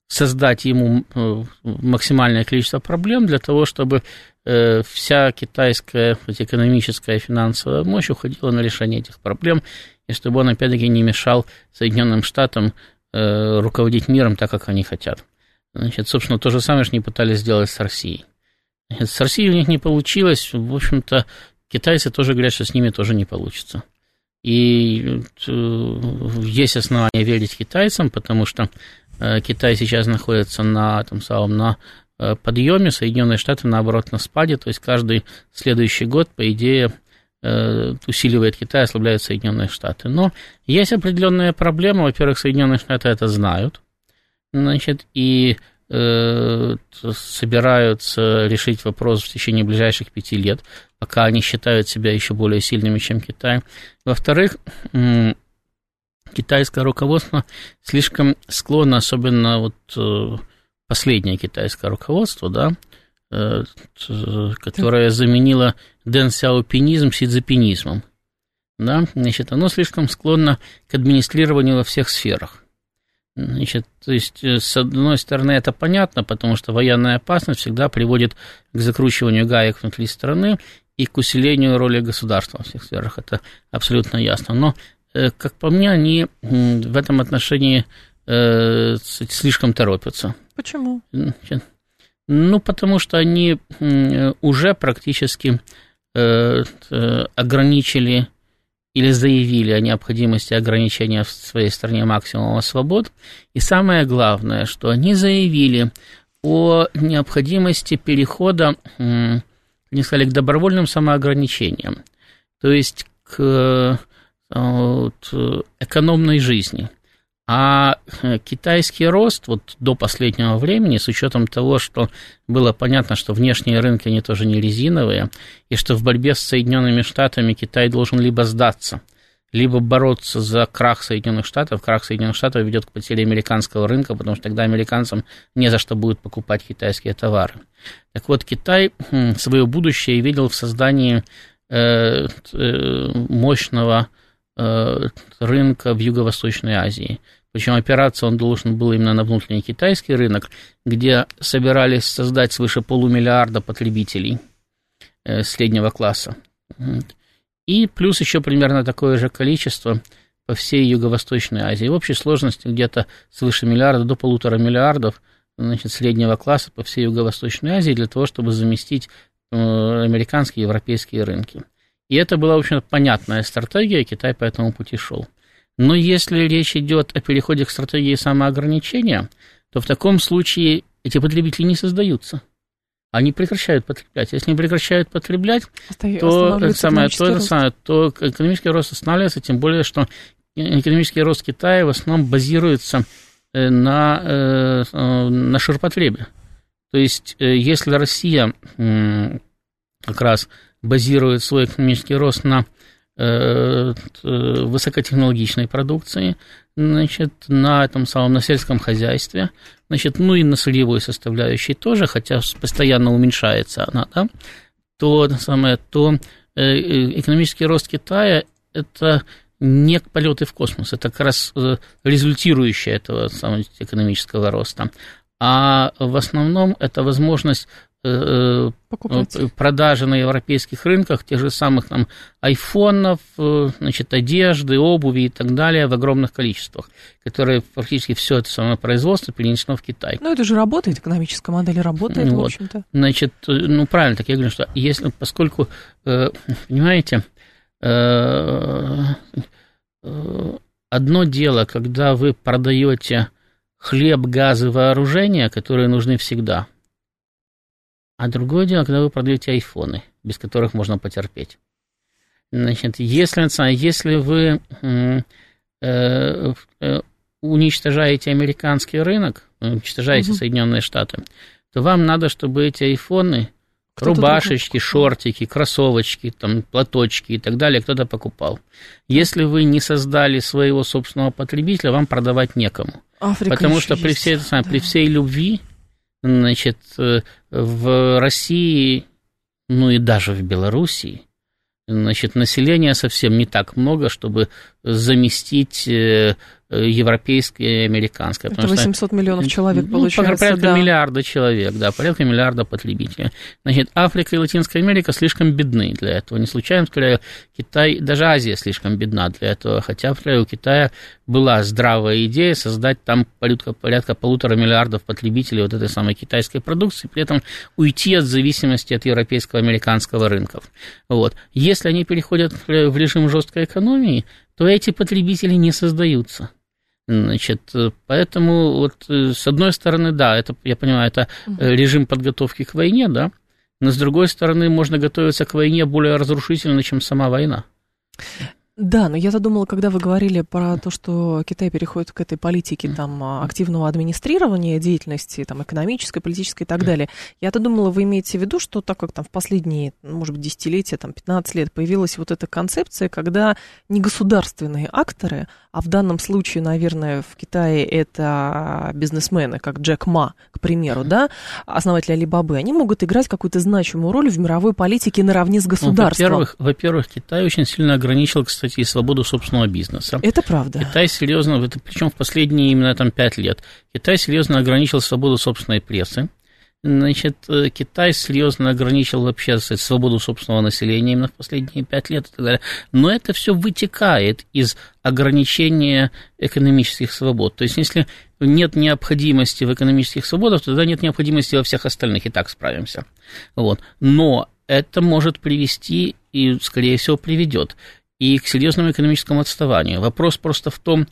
создать ему максимальное количество проблем для того, чтобы вся китайская экономическая и финансовая мощь уходила на решение этих проблем, и чтобы он, опять-таки, не мешал Соединенным Штатам руководить миром так, как они хотят. Значит, собственно, то же самое, что они пытались сделать с Россией. Значит, с Россией у них не получилось, в общем-то, китайцы тоже говорят, что с ними тоже не получится. И есть основания верить китайцам, потому что Китай сейчас находится на, там, самом, на подъеме, Соединенные Штаты, наоборот, на спаде, то есть каждый следующий год, по идее, усиливает Китай, ослабляет Соединенные Штаты. Но есть определенная проблема, во-первых, Соединенные Штаты это знают, значит, и э, собираются решить вопрос в течение ближайших пяти лет, пока они считают себя еще более сильными, чем Китай. Во-вторых, китайское руководство слишком склонно, особенно вот последнее китайское руководство, да, которое заменило дэн-сяопинизм сидзипинизмом, да, значит, оно слишком склонно к администрированию во всех сферах. Значит, то есть, с одной стороны, это понятно, потому что военная опасность всегда приводит к закручиванию гаек внутри страны и к усилению роли государства во всех сферах, это абсолютно ясно. Но, как по мне, они в этом отношении слишком торопятся.
Почему?
Ну, потому что они уже практически ограничили или заявили о необходимости ограничения в своей стране максимума свобод. И самое главное, что они заявили о необходимости перехода, не сказали, к добровольным самоограничениям, то есть к вот, экономной жизни. А китайский рост вот до последнего времени, с учетом того, что было понятно, что внешние рынки, они тоже не резиновые, и что в борьбе с Соединенными Штатами Китай должен либо сдаться, либо бороться за крах Соединенных Штатов. Крах Соединенных Штатов ведет к потере американского рынка, потому что тогда американцам не за что будет покупать китайские товары. Так вот, Китай свое будущее видел в создании мощного рынка в Юго-Восточной Азии. Причем опираться он должен был именно на внутренний китайский рынок, где собирались создать свыше полумиллиарда потребителей среднего класса. И плюс еще примерно такое же количество по всей Юго-Восточной Азии. В общей сложности где-то свыше миллиарда до полутора миллиардов, значит, среднего класса по всей Юго-Восточной Азии для того, чтобы заместить американские и европейские рынки. И это была, в общем, понятная стратегия, Китай по этому пути шел. Но если речь идет о переходе к стратегии самоограничения, то в таком случае эти потребители не создаются. Они прекращают потреблять. Если не прекращают потреблять, то, это самое, то, это самое, то экономический рост останавливается, тем более, что экономический рост Китая в основном базируется на, на ширпотребе. То есть, если Россия как раз базирует свой экономический рост на э, высокотехнологичной продукции, значит, на этом самом, на сельском хозяйстве, значит, ну и на солевой составляющей тоже, хотя постоянно уменьшается она, да, то, самое, то э, экономический рост Китая – это не полеты в космос, это как раз результирующее этого самого экономического роста, а в основном это возможность покупать. Продажи на европейских рынках тех же самых там айфонов, значит, одежды, обуви и так далее в огромных количествах, которые практически все это самое производство перенесено в Китай.
Ну, это же работает, экономическая модель работает, вот. В общем-то.
Значит, ну, правильно, так я говорю, что если, поскольку, понимаете, одно дело, когда вы продаете хлеб, газ и вооружение, которые нужны всегда, а другое дело, когда вы продаете айфоны, без которых можно потерпеть. Значит, если, если вы э, э, уничтожаете американский рынок, уничтожаете угу. Соединенные Штаты, то вам надо, чтобы эти айфоны, кто-то рубашечки, шортики, кроссовочки, там, платочки и так далее кто-то покупал. Если вы не создали своего собственного потребителя, вам продавать некому. Африка Потому что при всей, да. при всей любви, значит, в России, ну и даже в Белоруссии, значит, населения совсем не так много, чтобы заместить европейское и американское.
Это восемьсот что, миллионов человек,
ну,
получается,
порядка
да.
миллиарда человек, да, порядка миллиарда потребителей. Значит, Африка и Латинская Америка слишком бедны для этого. Не случайно, повторяю, Китай, даже Азия слишком бедна для этого, хотя, повторяю, у Китая была здравая идея создать там порядка, порядка полутора миллиардов потребителей вот этой самой китайской продукции, при этом уйти от зависимости от европейского и американского рынков. Вот. Если они переходят в режим жесткой экономии, то эти потребители не создаются. Значит, поэтому вот с одной стороны, да, это, я понимаю, это режим подготовки к войне, да, но с другой стороны можно готовиться к войне более разрушительно, чем сама война.
Да, но я-то думала, когда вы говорили про то, что Китай переходит к этой политике там, активного администрирования деятельности, там, экономической, политической и так далее, я-то думала, вы имеете в виду, что так как там в последние, может быть, десятилетия, там, пятнадцать лет появилась вот эта концепция, когда не государственные акторы, а в данном случае, наверное, в Китае это бизнесмены, как Джек Ма, к примеру, да, основатель Алибабы, они могут играть какую-то значимую роль в мировой политике наравне с государством.
Ну, во-первых, во-первых, Китай очень сильно ограничил, кстати, и свободу собственного бизнеса.
Это правда.
Китай серьезно, это, причем в последние именно там пять лет, Китай серьезно ограничил свободу собственной прессы. Значит, Китай серьезно ограничил вообще, сказать, свободу собственного населения именно в последние пять лет и так далее. Но это все вытекает из ограничения экономических свобод. То есть, если нет необходимости в экономических свободах, то тогда нет необходимости во всех остальных, и так справимся. Вот. Но это может привести, и, скорее всего, приведет и к серьезному экономическому отставанию. Вопрос просто в том,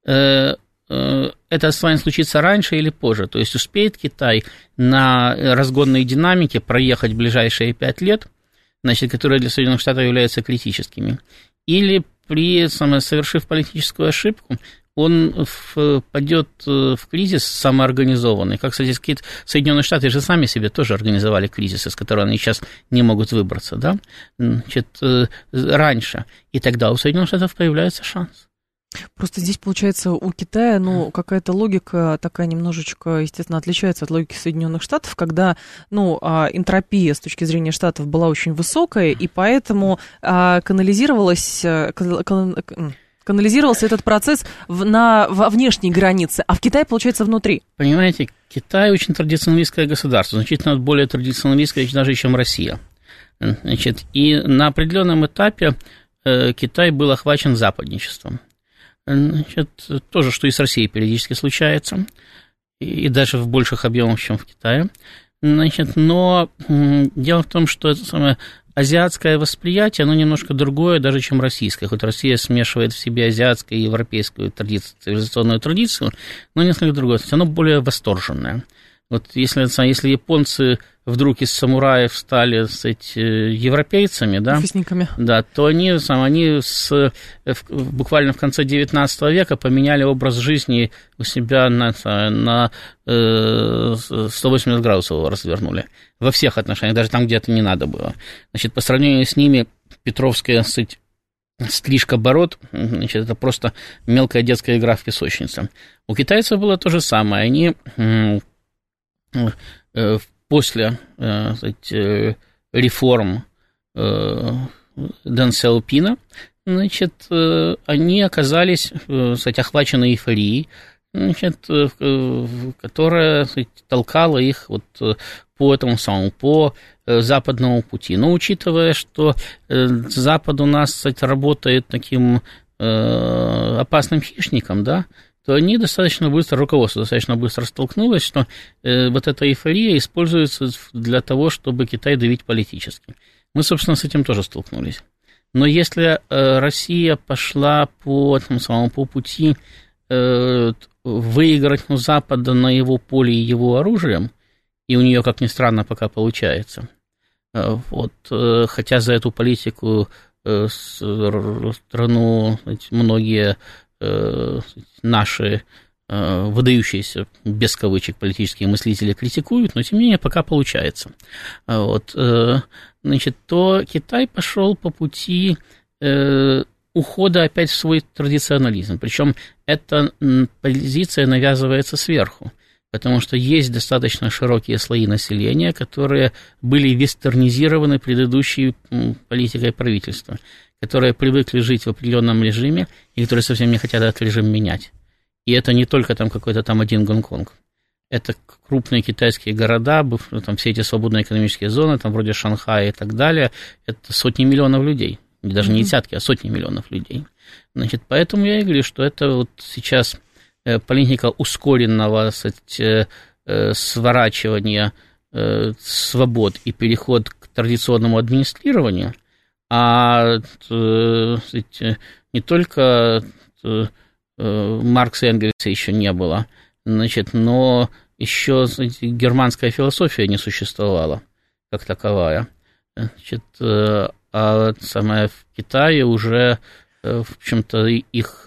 э, э, это отставание случится раньше или позже. То есть успеет Китай на разгонной динамике проехать ближайшие пять лет, значит, которые для Соединенных Штатов являются критическими, или при, самое, совершив политическую ошибку, он впадет в кризис самоорганизованный. Как, кстати, Соединенные Штаты же сами себе тоже организовали кризисы, с которых они сейчас не могут выбраться, да, значит, раньше. И тогда у Соединенных Штатов появляется шанс.
Просто здесь, получается, у Китая, ну, какая-то логика такая немножечко, естественно, отличается от логики Соединенных Штатов, когда, ну, энтропия с точки зрения Штатов была очень высокая, и поэтому канализировалась... канализировался этот процесс в, на, во внешней границе, а в Китае, получается, внутри.
Понимаете, Китай очень традиционалистское государство, значительно более традиционалистское даже, чем Россия. Значит, и на определенном этапе э, Китай был охвачен западничеством. Значит, тоже, что и с Россией периодически случается, и, и даже в больших объемах, чем в Китае. Значит, но э, дело в том, что это самое... азиатское восприятие, оно немножко другое даже, чем российское. Хоть Россия смешивает в себе азиатскую и европейскую традицию, цивилизационную традицию, но несколько другое. То есть оно более восторженное. Вот если, если японцы вдруг из самураев стали, кстати, европейцами, да, да, то они, сам, они с, буквально в конце девятнадцатого века поменяли образ жизни у себя на, на э, сто восемьдесят градусов его развернули. Во всех отношениях, даже там, где это не надо было. Значит, по сравнению с ними, петровская, кстати, стрижка бород, значит, это просто мелкая детская игра в песочнице. У китайцев было то же самое. Они э, после э, сказать, реформ э, Дэн Сяопина, значит, э, они оказались, э, сказать, охвачены эйфорией, значит, э, которая, сказать, толкала их вот по этому самому, по западному пути. Но учитывая, что Запад у нас, кстати, работает таким э, опасным хищником, да, то они достаточно быстро, руководство достаточно быстро столкнулось, что э, вот эта эйфория используется для того, чтобы Китай давить политически. Мы, собственно, с этим тоже столкнулись. Но если э, Россия пошла по этому самому по пути э, выиграть у Запада на его поле и его оружием, и у нее, как ни странно, пока получается, э, вот, э, хотя за эту политику э, страну, знаете, многие наши э, выдающиеся, без кавычек, политические мыслители критикуют, но, тем не менее, пока получается. Вот, э, значит, то Китай пошел по пути э, ухода опять в свой традиционализм. Причем эта позиция навязывается сверху. потому что есть достаточно широкие слои населения, которые были вестернизированы предыдущей политикой правительства, которые привыкли жить в определенном режиме и которые совсем не хотят этот режим менять. И это не только там какой-то там один Гонконг. Это крупные китайские города, там все эти свободные экономические зоны, там вроде Шанхая и так далее, это сотни миллионов людей, даже не десятки, а сотни миллионов людей. Значит, поэтому я и говорю, что это вот сейчас политика ускоренного, сказать, сворачивания свобод и переход к традиционному администрированию, а сказать, не только Маркса и Энгельса еще не было, значит, но еще, знаете, германская философия не существовала как таковая. Значит, а самое в Китае уже, в общем-то, их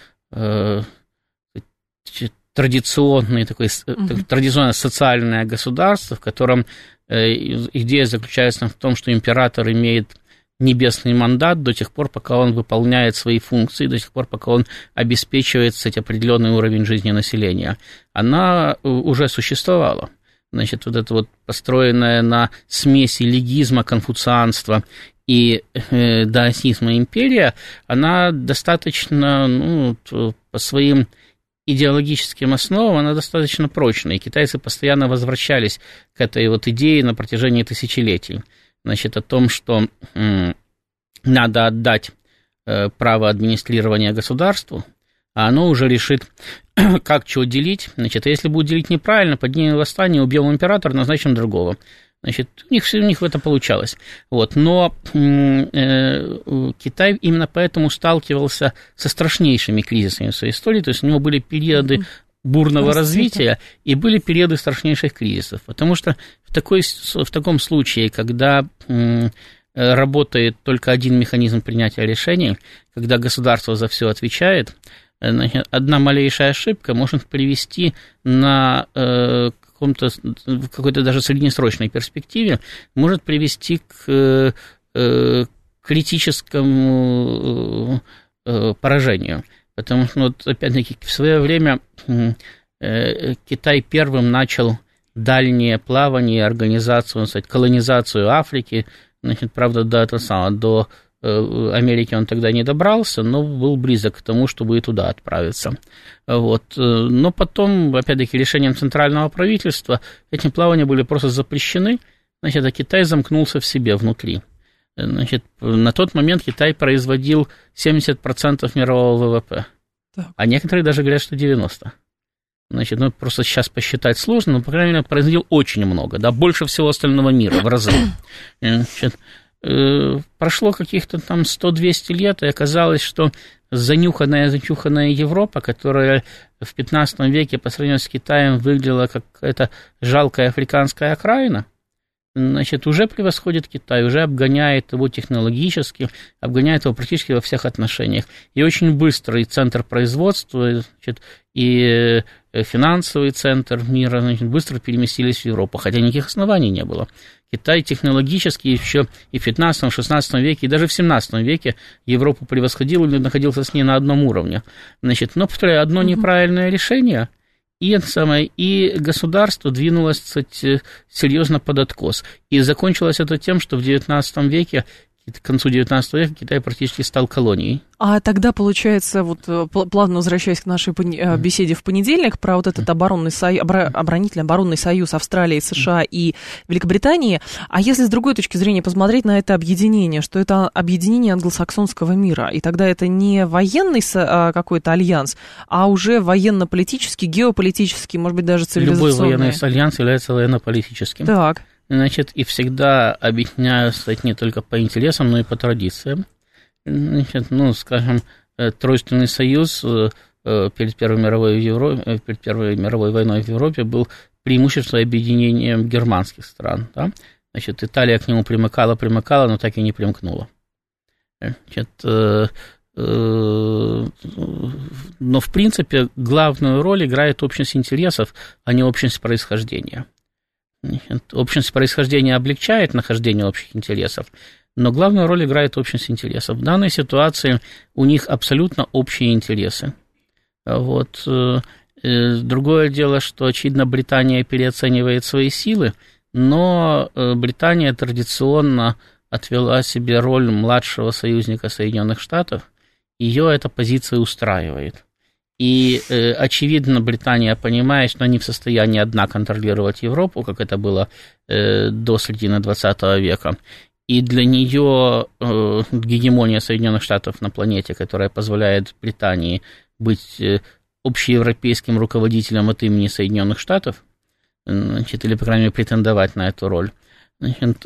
традиционное, такое, mm-hmm. традиционное социальное государство, в котором идея заключается в том, что император имеет небесный мандат до тех пор, пока он выполняет свои функции, до тех пор, пока он обеспечивает, кстати, определенный уровень жизни населения, она уже существовала. Значит, вот это вот построенная на смеси легизма, конфуцианства и э, даосизма империя, она достаточно, ну, по своим идеологическим основам, она достаточно прочная, и китайцы постоянно возвращались к этой вот идее на протяжении тысячелетий. Значит, о том, что м, надо отдать э, право администрирования государству, а оно уже решит, как что делить. Значит, если будет делить неправильно, поднимем восстание, убьем императора, назначим другого. Значит, у них, у них это получалось. Вот. Но э, Китай именно поэтому сталкивался со страшнейшими кризисами в своей истории, то есть у него были периоды бурного развития и были периоды страшнейших кризисов, потому что в, такой, в таком случае, когда м, работает только один механизм принятия решений, когда государство за все отвечает, значит, одна малейшая ошибка может привести на э, каком-то, в какой-то даже среднесрочной перспективе, может привести к э, критическому э, поражению. Потому что, вот, опять-таки, в свое время э, Китай первым начал дальнее плавание, организацию, сказать, колонизацию Африки. Значит, правда, до, этого самого, до э, Америки он тогда не добрался, но был близок к тому, чтобы и туда отправиться. Вот. Но потом, опять-таки, решением центрального правительства эти плавания были просто запрещены, значит, а Китай замкнулся в себе внутри. Значит, на тот момент Китай производил семьдесят процентов мирового ВВП, так. А некоторые даже говорят, что девяносто процентов. Значит, ну, просто сейчас посчитать сложно, но, по крайней мере, производил очень много, да, больше всего остального мира в разы. Значит, э, прошло каких-то там сто-двести лет, и оказалось, что занюханная-зачуханная Европа, которая в пятнадцатом веке по сравнению с Китаем выглядела как какая-то жалкая африканская окраина, значит, уже превосходит Китай, уже обгоняет его технологически, обгоняет его практически во всех отношениях. И очень быстро и центр производства, значит, и финансовый центр мира, значит, быстро переместились в Европу, хотя никаких оснований не было. Китай технологически еще и в пятнадцатом-шестнадцатом веке, и даже в семнадцатом веке Европу превосходил или находился с ней на одном уровне. Значит, но, повторяю, одно неправильное решение – И, самое, и государство двинулось, кстати, серьезно под откос. И закончилось это тем, что в девятнадцатом веке, к концу девятнадцатого века, Китай практически стал колонией. А тогда, получается, вот плавно возвращаясь к нашей беседе в понедельник про вот этот оборонный союз, оборонительный оборонный союз Австралии, США и Великобритании, а если с другой точки зрения посмотреть на это объединение, что это объединение англосаксонского мира, и тогда это не военный какой-то альянс, а уже военно-политический, геополитический, может быть, даже цивилизационный. Любой военный альянс является военно-политическим. Так. Значит, и всегда объединяют, кстати, не только по интересам, но и по традициям. Значит, ну, скажем, Тройственный союз перед Первой мировой, в Европе, перед Первой мировой войной в Европе был преимущественно объединением германских стран. Да? Значит, Италия к нему примыкала, примыкала, но так и не примкнула. Значит, но, в принципе, главную роль играет общность интересов, а не общность происхождения. Общность происхождения облегчает нахождение общих интересов, но главную роль играет общность интересов. В данной ситуации у них абсолютно общие интересы. Вот. Другое дело, что, очевидно, Британия переоценивает свои силы, но Британия традиционно отвела себе роль младшего союзника Соединенных Штатов, ее эта позиция устраивает. И, очевидно, Британия понимает, что она не в состоянии одна контролировать Европу, как это было до середины двадцатого века, и для нее гегемония Соединенных Штатов на планете, которая позволяет Британии быть общеевропейским руководителем от имени Соединенных Штатов, значит, или, по крайней мере, претендовать на эту роль, значит,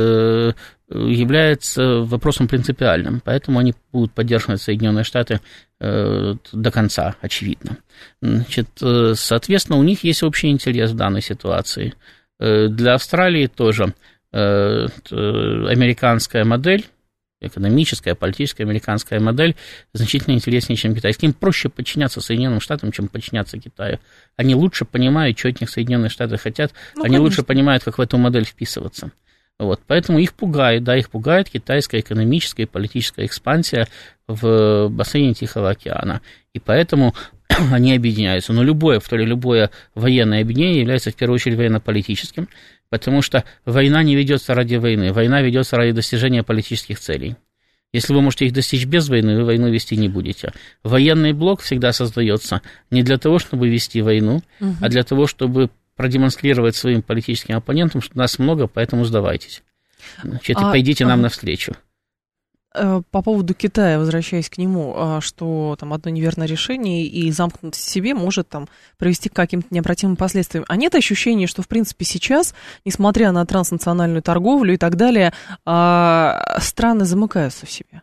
является вопросом принципиальным. Поэтому они будут поддерживать Соединенные Штаты до конца, очевидно. Значит, соответственно, у них есть общий интерес в данной ситуации. Для Австралии тоже американская модель, экономическая, политическая американская модель значительно интереснее, чем китайская. Им проще подчиняться Соединенным Штатам, чем подчиняться Китаю. Они лучше понимают, что от них Соединенные Штаты хотят, ну, они конечно. лучше понимают, как в эту модель вписываться. Вот. Поэтому их пугает, да, их пугает китайская экономическая и политическая экспансия в бассейне Тихого океана. И поэтому они объединяются. Но любое, повторяю, любое военное объединение является в первую очередь военно-политическим, потому что война не ведется ради войны, война ведется ради достижения политических целей. Если вы можете их достичь без войны, вы войну вести не будете. Военный блок всегда создается не для того, чтобы вести войну, угу. а для того, чтобы продемонстрировать своим политическим оппонентам, что нас много, поэтому сдавайтесь. Значит, а, пойдите нам а... навстречу.
По поводу Китая, возвращаясь к нему, что там одно неверное решение и замкнутость в себе может там привести к каким-то необратимым последствиям. А нет ощущения, что, в принципе, сейчас, несмотря на транснациональную торговлю и так далее, страны замыкаются в себе?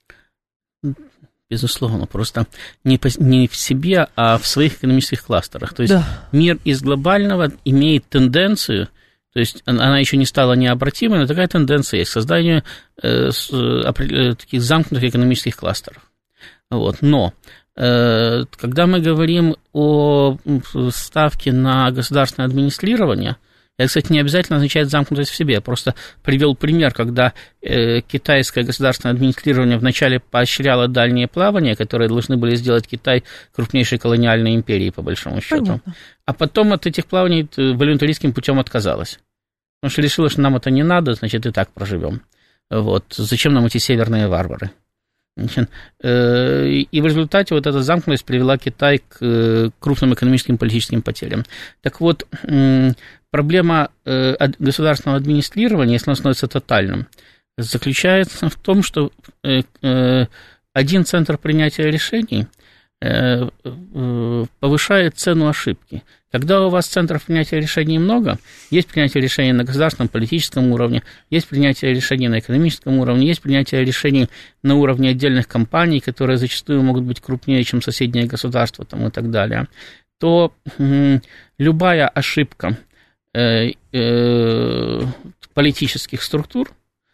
Безусловно, просто не, по, не в себе, а в своих экономических кластерах. То есть да. мир из глобального имеет тенденцию, то есть она еще не стала необратимой, но такая тенденция есть к созданию э, с, э, таких замкнутых экономических кластеров. Вот. Но э, когда мы говорим о ставке на государственное администрирование, это, кстати, не обязательно означает замкнутость в себе. Я просто привел пример, когда э, китайское государственное администрирование вначале поощряло дальние плавания, которые должны были сделать Китай крупнейшей колониальной империей, по большому счету. Понятно. А потом от этих плаваний волюнтаристским путем отказалась. Потому что решила, что нам это не надо, значит, и так проживем. Вот. Зачем нам эти северные варвары? Значит, э, и в результате вот эта замкнутость привела Китай к крупным экономическим и политическим потерям. Так вот, э, проблема э, государственного администрирования, если оно становится тотальным, заключается в том, что э, э, один центр принятия решений э, э, повышает цену ошибки. Когда у вас центров принятия решений много, есть принятие решений на государственном политическом уровне, есть принятие решений на экономическом уровне, есть принятие решений на уровне отдельных компаний, которые зачастую могут быть крупнее, чем соседние государства там, и так далее, то м- любая ошибка э- э- политических структур,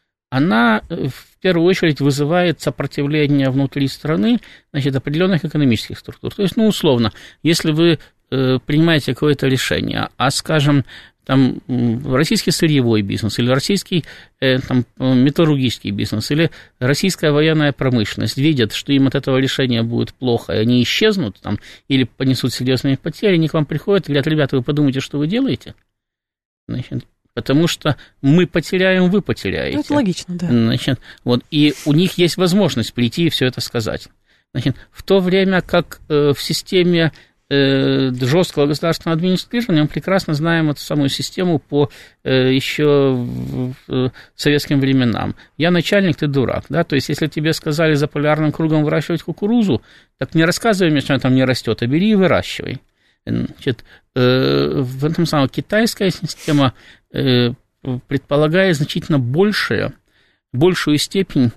она в первую очередь вызывает сопротивление внутри страны, значит, определенных экономических структур. То есть, ну, условно, если вы принимаете какое-то решение, а, скажем, там, российский сырьевой бизнес или российский там, металлургический бизнес или российская военная промышленность видят, что им от этого решения будет плохо, и они исчезнут там, или понесут серьезные потери, они к вам приходят и говорят: ребята, вы подумайте, что вы делаете? Значит, потому что мы потеряем, вы потеряете.
Ну, это логично, да.
Значит, вот, и у них есть возможность прийти и все это сказать. Значит, в то время как э, в системе жесткого государственного администрирования, мы прекрасно знаем эту самую систему по э, еще советским временам. Я начальник, ты дурак, да, то есть если тебе сказали за полярным кругом выращивать кукурузу, так не рассказывай мне, что она там не растет, а бери и выращивай. Значит, э, в этом самом китайская система э, предполагает значительно большее, большую степень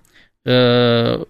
э,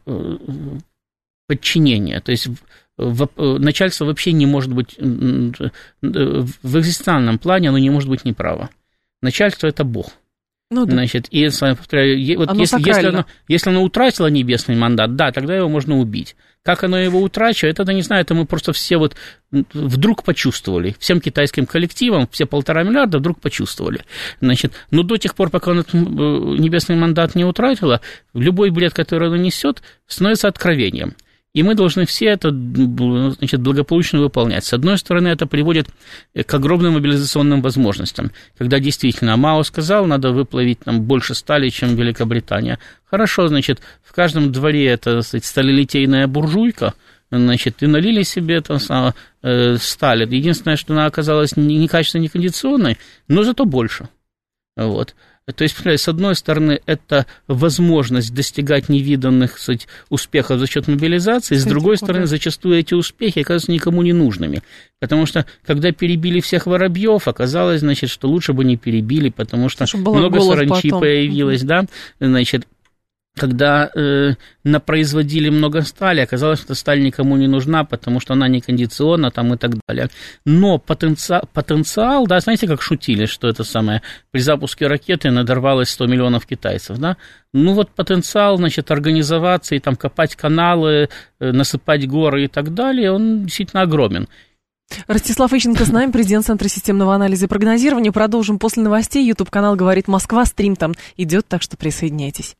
подчинения, то есть начальство вообще не может быть, в экзистенциальном плане оно не может быть неправо. Начальство – это Бог. Ну, да. Значит, и, с вами повторяю, вот если, если, оно, если оно утратило небесный мандат, да, тогда его можно убить. Как оно его утрачивает, это, не знаю, это мы просто все вот вдруг почувствовали. Всем китайским коллективам, все полтора миллиарда вдруг почувствовали. Значит, но до тех пор, пока оно этот небесный мандат не утратило, любой бред, который оно несет, становится откровением. И мы должны все это, значит, благополучно выполнять. С одной стороны, это приводит к огромным мобилизационным возможностям, когда действительно Мао сказал, надо выплавить там больше стали, чем Великобритания. Хорошо, значит, в каждом дворе это, так сказать, сталелитейная буржуйка, значит, и налили себе там э, сталь. Единственное, что она оказалась некачественной, некондиционной, но зато больше. Вот. То есть, с одной стороны, это возможность достигать невиданных, кстати, успехов за счет мобилизации, с другой стороны, зачастую эти успехи оказываются никому не нужными. Потому что, когда перебили всех воробьев, оказалось, значит, что лучше бы не перебили, потому что много саранчи потом появилось, да, значит. Когда э, напроизводили много стали, оказалось, что сталь никому не нужна, потому что она некондиционна там и так далее. Но потенциал, потенциал, да, знаете, как шутили, что это самое, при запуске ракеты надорвалось сто миллионов китайцев, да? Ну вот потенциал, значит, организоваться и там копать каналы, э, насыпать горы и так далее, он действительно огромен.
Ростислав Ищенко с нами, президент Центра системного анализа и прогнозирования. Продолжим после новостей. Ютуб-канал «Говорит Москва», стрим там идет, так что присоединяйтесь.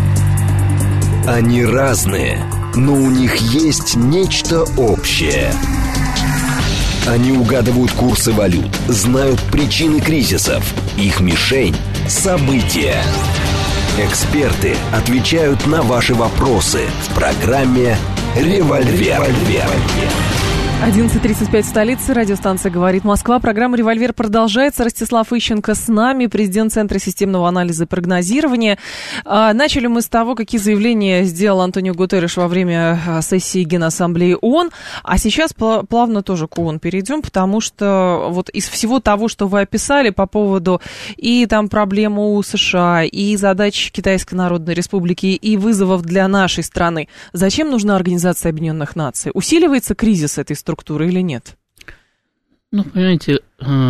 Они разные, но у них есть нечто общее. Они угадывают курсы валют, знают причины кризисов. Их мишень – события. Эксперты отвечают на ваши вопросы в программе «Револьвер».
одиннадцать тридцать пять в столице, радиостанция «Говорит Москва». Программа «Револьвер» продолжается. Ростислав Ищенко с нами, президент Центра системного анализа и прогнозирования. А, начали мы с того, какие заявления сделал Антонио Гутерриш во время сессии Генассамблеи ООН. А сейчас плавно тоже к ООН перейдем, потому что вот из всего того, что вы описали по поводу и там проблем у США, и задач Китайской Народной Республики, и вызовов для нашей страны, зачем нужна Организация Объединенных Наций? Усиливается кризис этой страны? Структуры или нет?
Ну, понимаете,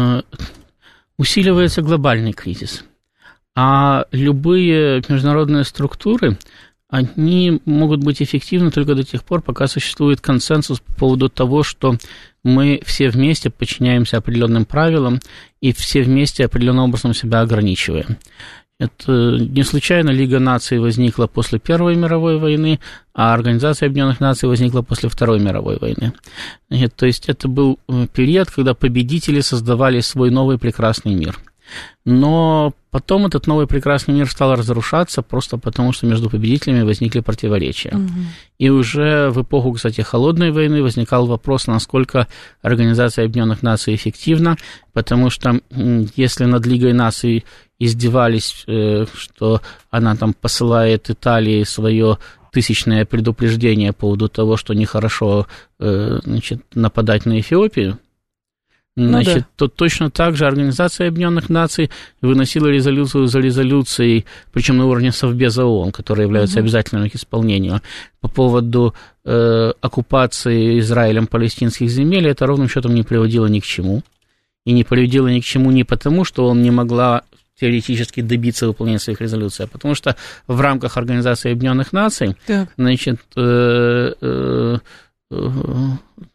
усиливается глобальный кризис, а любые международные структуры, они могут быть эффективны только до тех пор, пока существует консенсус по поводу того, что мы все вместе подчиняемся определенным правилам и все вместе определенным образом себя ограничиваем. Это не случайно Лига наций возникла после Первой мировой войны, а Организация Объединенных Наций возникла после Второй мировой войны. Значит, то есть это был период, когда победители создавали свой новый прекрасный мир. Но потом этот новый прекрасный мир стал разрушаться просто потому, что между победителями возникли противоречия. Угу. И уже в эпоху, кстати, Холодной войны возникал вопрос, насколько Организация Объединенных Наций эффективна, потому что если над Лигой наций издевались, что она там посылает Италии свое тысячное предупреждение по поводу того, что нехорошо, значит, нападать на Эфиопию, значит, ну, да. то точно так же Организация Объединенных Наций выносила резолюцию за резолюцией, причем на уровне Совбеза ООН, которые являются угу. обязательными к исполнению, по поводу э, оккупации Израилем палестинских земель. Это ровным счетом не приводило ни к чему. И не приводило ни к чему не потому, что он не могла теоретически добиться выполнения своих резолюций, а потому что в рамках Организации Объединенных Наций, так. значит, э, э, э,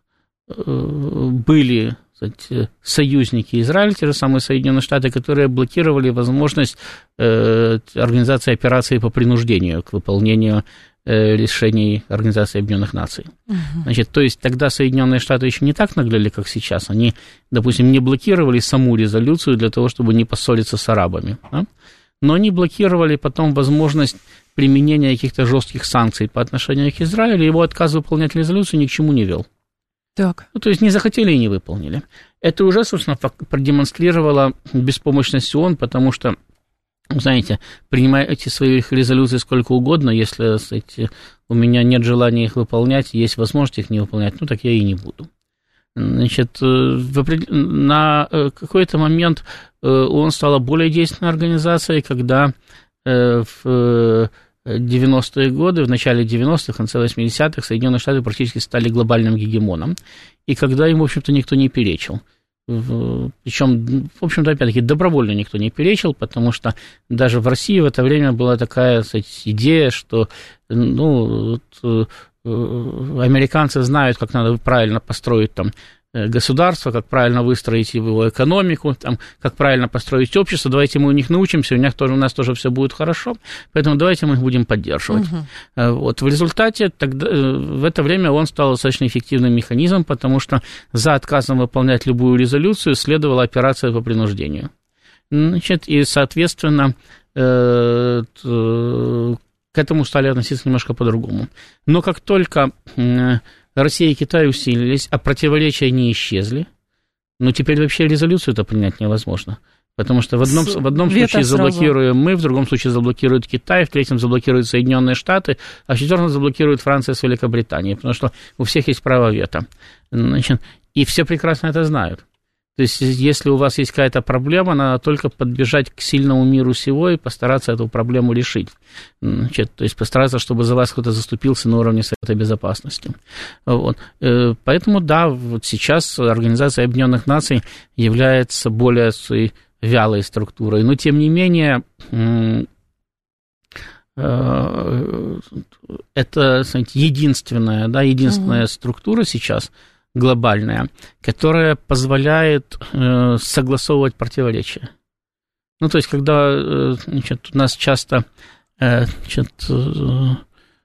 были кстати, союзники Израиля, те же самые Соединенные Штаты, которые блокировали возможность э, организации операции по принуждению к выполнению э, решений Организации Объединенных Наций. Угу. Значит, то есть тогда Соединенные Штаты еще не так наглели, как сейчас. Они, допустим, не блокировали саму резолюцию для того, чтобы не поссориться с арабами, да? Но они блокировали потом возможность применения каких-то жестких санкций по отношению к Израилю, его отказ выполнять резолюцию ни к чему не вел. Так. Ну, то есть не захотели и не выполнили. Это уже, собственно, продемонстрировало беспомощность ООН, потому что, знаете, принимайте свои резолюции сколько угодно, если, кстати, у меня нет желания их выполнять, есть возможность их не выполнять, ну, так я и не буду. Значит, на какой-то момент ООН стала более действенной организацией, когда в девяностые годы, в начале девяностых, в конце восьмидесятых Соединенные Штаты практически стали глобальным гегемоном, и когда им, в общем-то, никто не перечил. Причем, в общем-то, опять-таки, добровольно никто не перечил, потому что даже в России в это время была такая, кстати, идея, что, ну, вот, американцы знают, как надо правильно построить там государства, как правильно выстроить его экономику, там, как правильно построить общество, давайте мы у них научимся, у них тоже, у нас тоже все будет хорошо, поэтому давайте мы их будем поддерживать. Угу. Вот. В результате тогда, в это время он стал достаточно эффективным механизмом, потому что за отказом выполнять любую резолюцию следовала операция по принуждению. Значит, и, соответственно, к этому стали относиться немножко по-другому. Но как только Россия и Китай усилились, а противоречия не исчезли, но теперь вообще резолюцию-то принять невозможно. Потому что в одном, в одном случае заблокируем мы, в другом случае заблокирует Китай, в третьем заблокируют Соединенные Штаты, а в четвертом заблокирует Франция с Великобританией, потому что у всех есть право вето. Значит, и все прекрасно это знают. То есть, если у вас есть какая-то проблема, надо только подбежать к сильному миру сего и постараться эту проблему решить. Значит, то есть, постараться, чтобы за вас кто-то заступился на уровне Совета Безопасности. Вот. Поэтому, да, вот сейчас Организация Объединенных Наций является более вялой структурой, но, тем не менее, это, знаете, единственная, да, единственная mm-hmm. структура сейчас, глобальная, которая позволяет э, согласовывать противоречия. Ну, то есть, когда э, значит, у нас часто э, значит, э,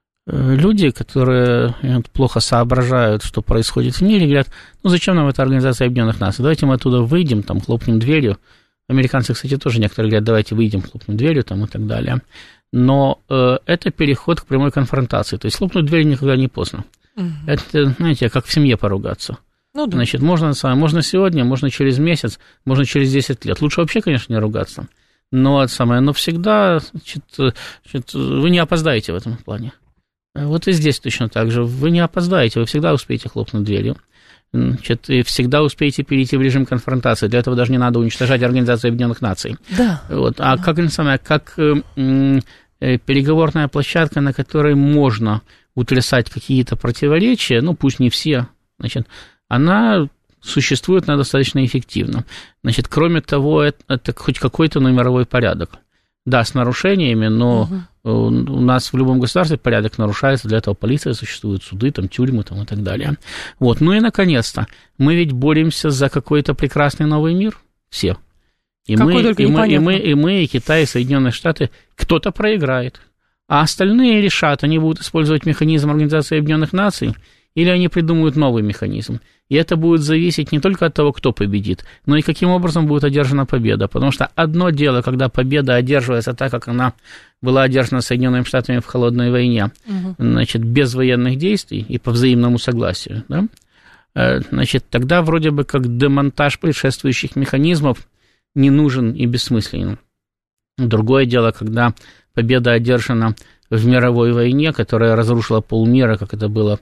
люди, которые значит, плохо соображают, что происходит в мире, говорят, ну, зачем нам эта Организация Объединенных Наций? Давайте мы оттуда выйдем, там, хлопнем дверью. Американцы, кстати, тоже некоторые говорят, давайте выйдем, хлопнем дверью, там, и так далее. Но э, это переход к прямой конфронтации. То есть, хлопнуть дверью никогда не поздно. Угу. Это, знаете, как в семье поругаться. Ну, да. Значит, можно, можно сегодня, можно через месяц, можно через десять лет. Лучше вообще, конечно, не ругаться. Но, самое, но всегда значит, значит, вы не опоздаете в этом плане. Вот и здесь точно так же. Вы не опоздаете, вы всегда успеете хлопнуть дверью. Значит, и всегда успеете перейти в режим конфронтации. Для этого даже не надо уничтожать Организацию Объединенных Наций. Да. Вот. А да. как, самое, как м- переговорная площадка, на которой можно утрясать какие-то противоречия, ну, пусть не все, значит, она существует, она достаточно эффективно. Значит, кроме того, это, это хоть какой-то, но мировой порядок. Да, с нарушениями, но угу. у нас в любом государстве порядок нарушается, для этого полиция существует, суды, там, тюрьмы там, и так далее. Вот. Ну и, наконец-то, мы ведь боремся за какой-то прекрасный новый мир, все. И мы, и, мы, и, мы, и мы, и Китай, и Соединенные Штаты, кто-то проиграет. А остальные решат, они будут использовать механизм Организации Объединенных Наций, или они придумают новый механизм. И это будет зависеть не только от того, кто победит, но и каким образом будет одержана победа. Потому что одно дело, когда победа одерживается так, как она была одержана Соединенными Штатами в холодной войне, угу. значит, без военных действий и по взаимному согласию, да? Значит, тогда вроде бы как демонтаж предшествующих механизмов не нужен и бессмысленен. Другое дело, когда победа одержана в мировой войне, которая разрушила полмира, как это было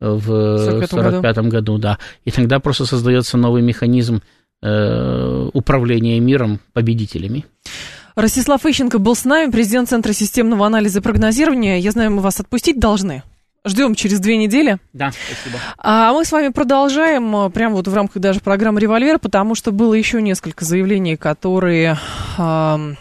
в сорок пятом году, да. И тогда просто создается новый механизм э, управления миром победителями.
Ростислав Ищенко был с нами, президент Центра системного анализа и прогнозирования. Я знаю, мы вас отпустить должны. Ждем через две недели.
Да, спасибо.
А мы с вами продолжаем, прямо вот в рамках даже программы «Револьвер», потому что было еще несколько заявлений, которые... Э,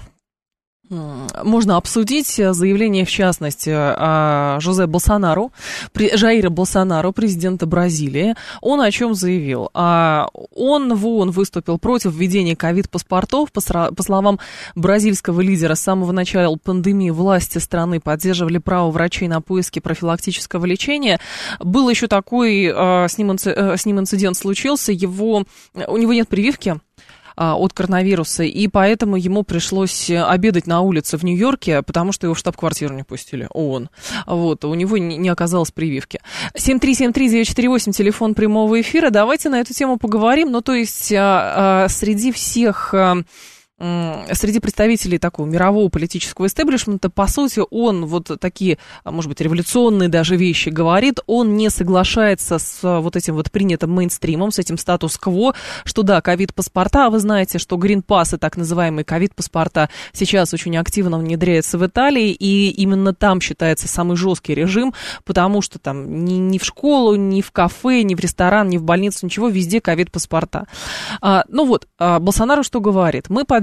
можно обсудить. Заявление, в частности, Жозе Болсонару, Жаира Болсонару, президента Бразилии. Он о чем заявил? Он в ООН выступил против введения ковид-паспортов. По словам бразильского лидера, с самого начала пандемии власти страны поддерживали право врачей на поиски профилактического лечения. Был еще такой, с ним, с ним инцидент случился, его, у него нет прививки от коронавируса, и поэтому ему пришлось обедать на улице в Нью-Йорке, потому что его в штаб-квартиру не пустили, ООН. Вот, у него не оказалось прививки. семь три семь три девять четыре восемь, телефон прямого эфира. Давайте на эту тему поговорим. Ну, то есть, среди всех... Среди представителей такого мирового политического истеблишмента, по сути, он вот такие, может быть, революционные даже вещи говорит, он не соглашается с вот этим вот принятым мейнстримом, с этим статус-кво, что да, ковид-паспорта, а вы знаете, что грин-пассы, так называемые ковид-паспорта, сейчас очень активно внедряются в Италии, и именно там считается самый жесткий режим, потому что там ни, ни в школу, ни в кафе, ни в ресторан, ни в больницу, ничего, везде ковид-паспорта. А, ну вот, а Болсонару что говорит? Мы поддерживаем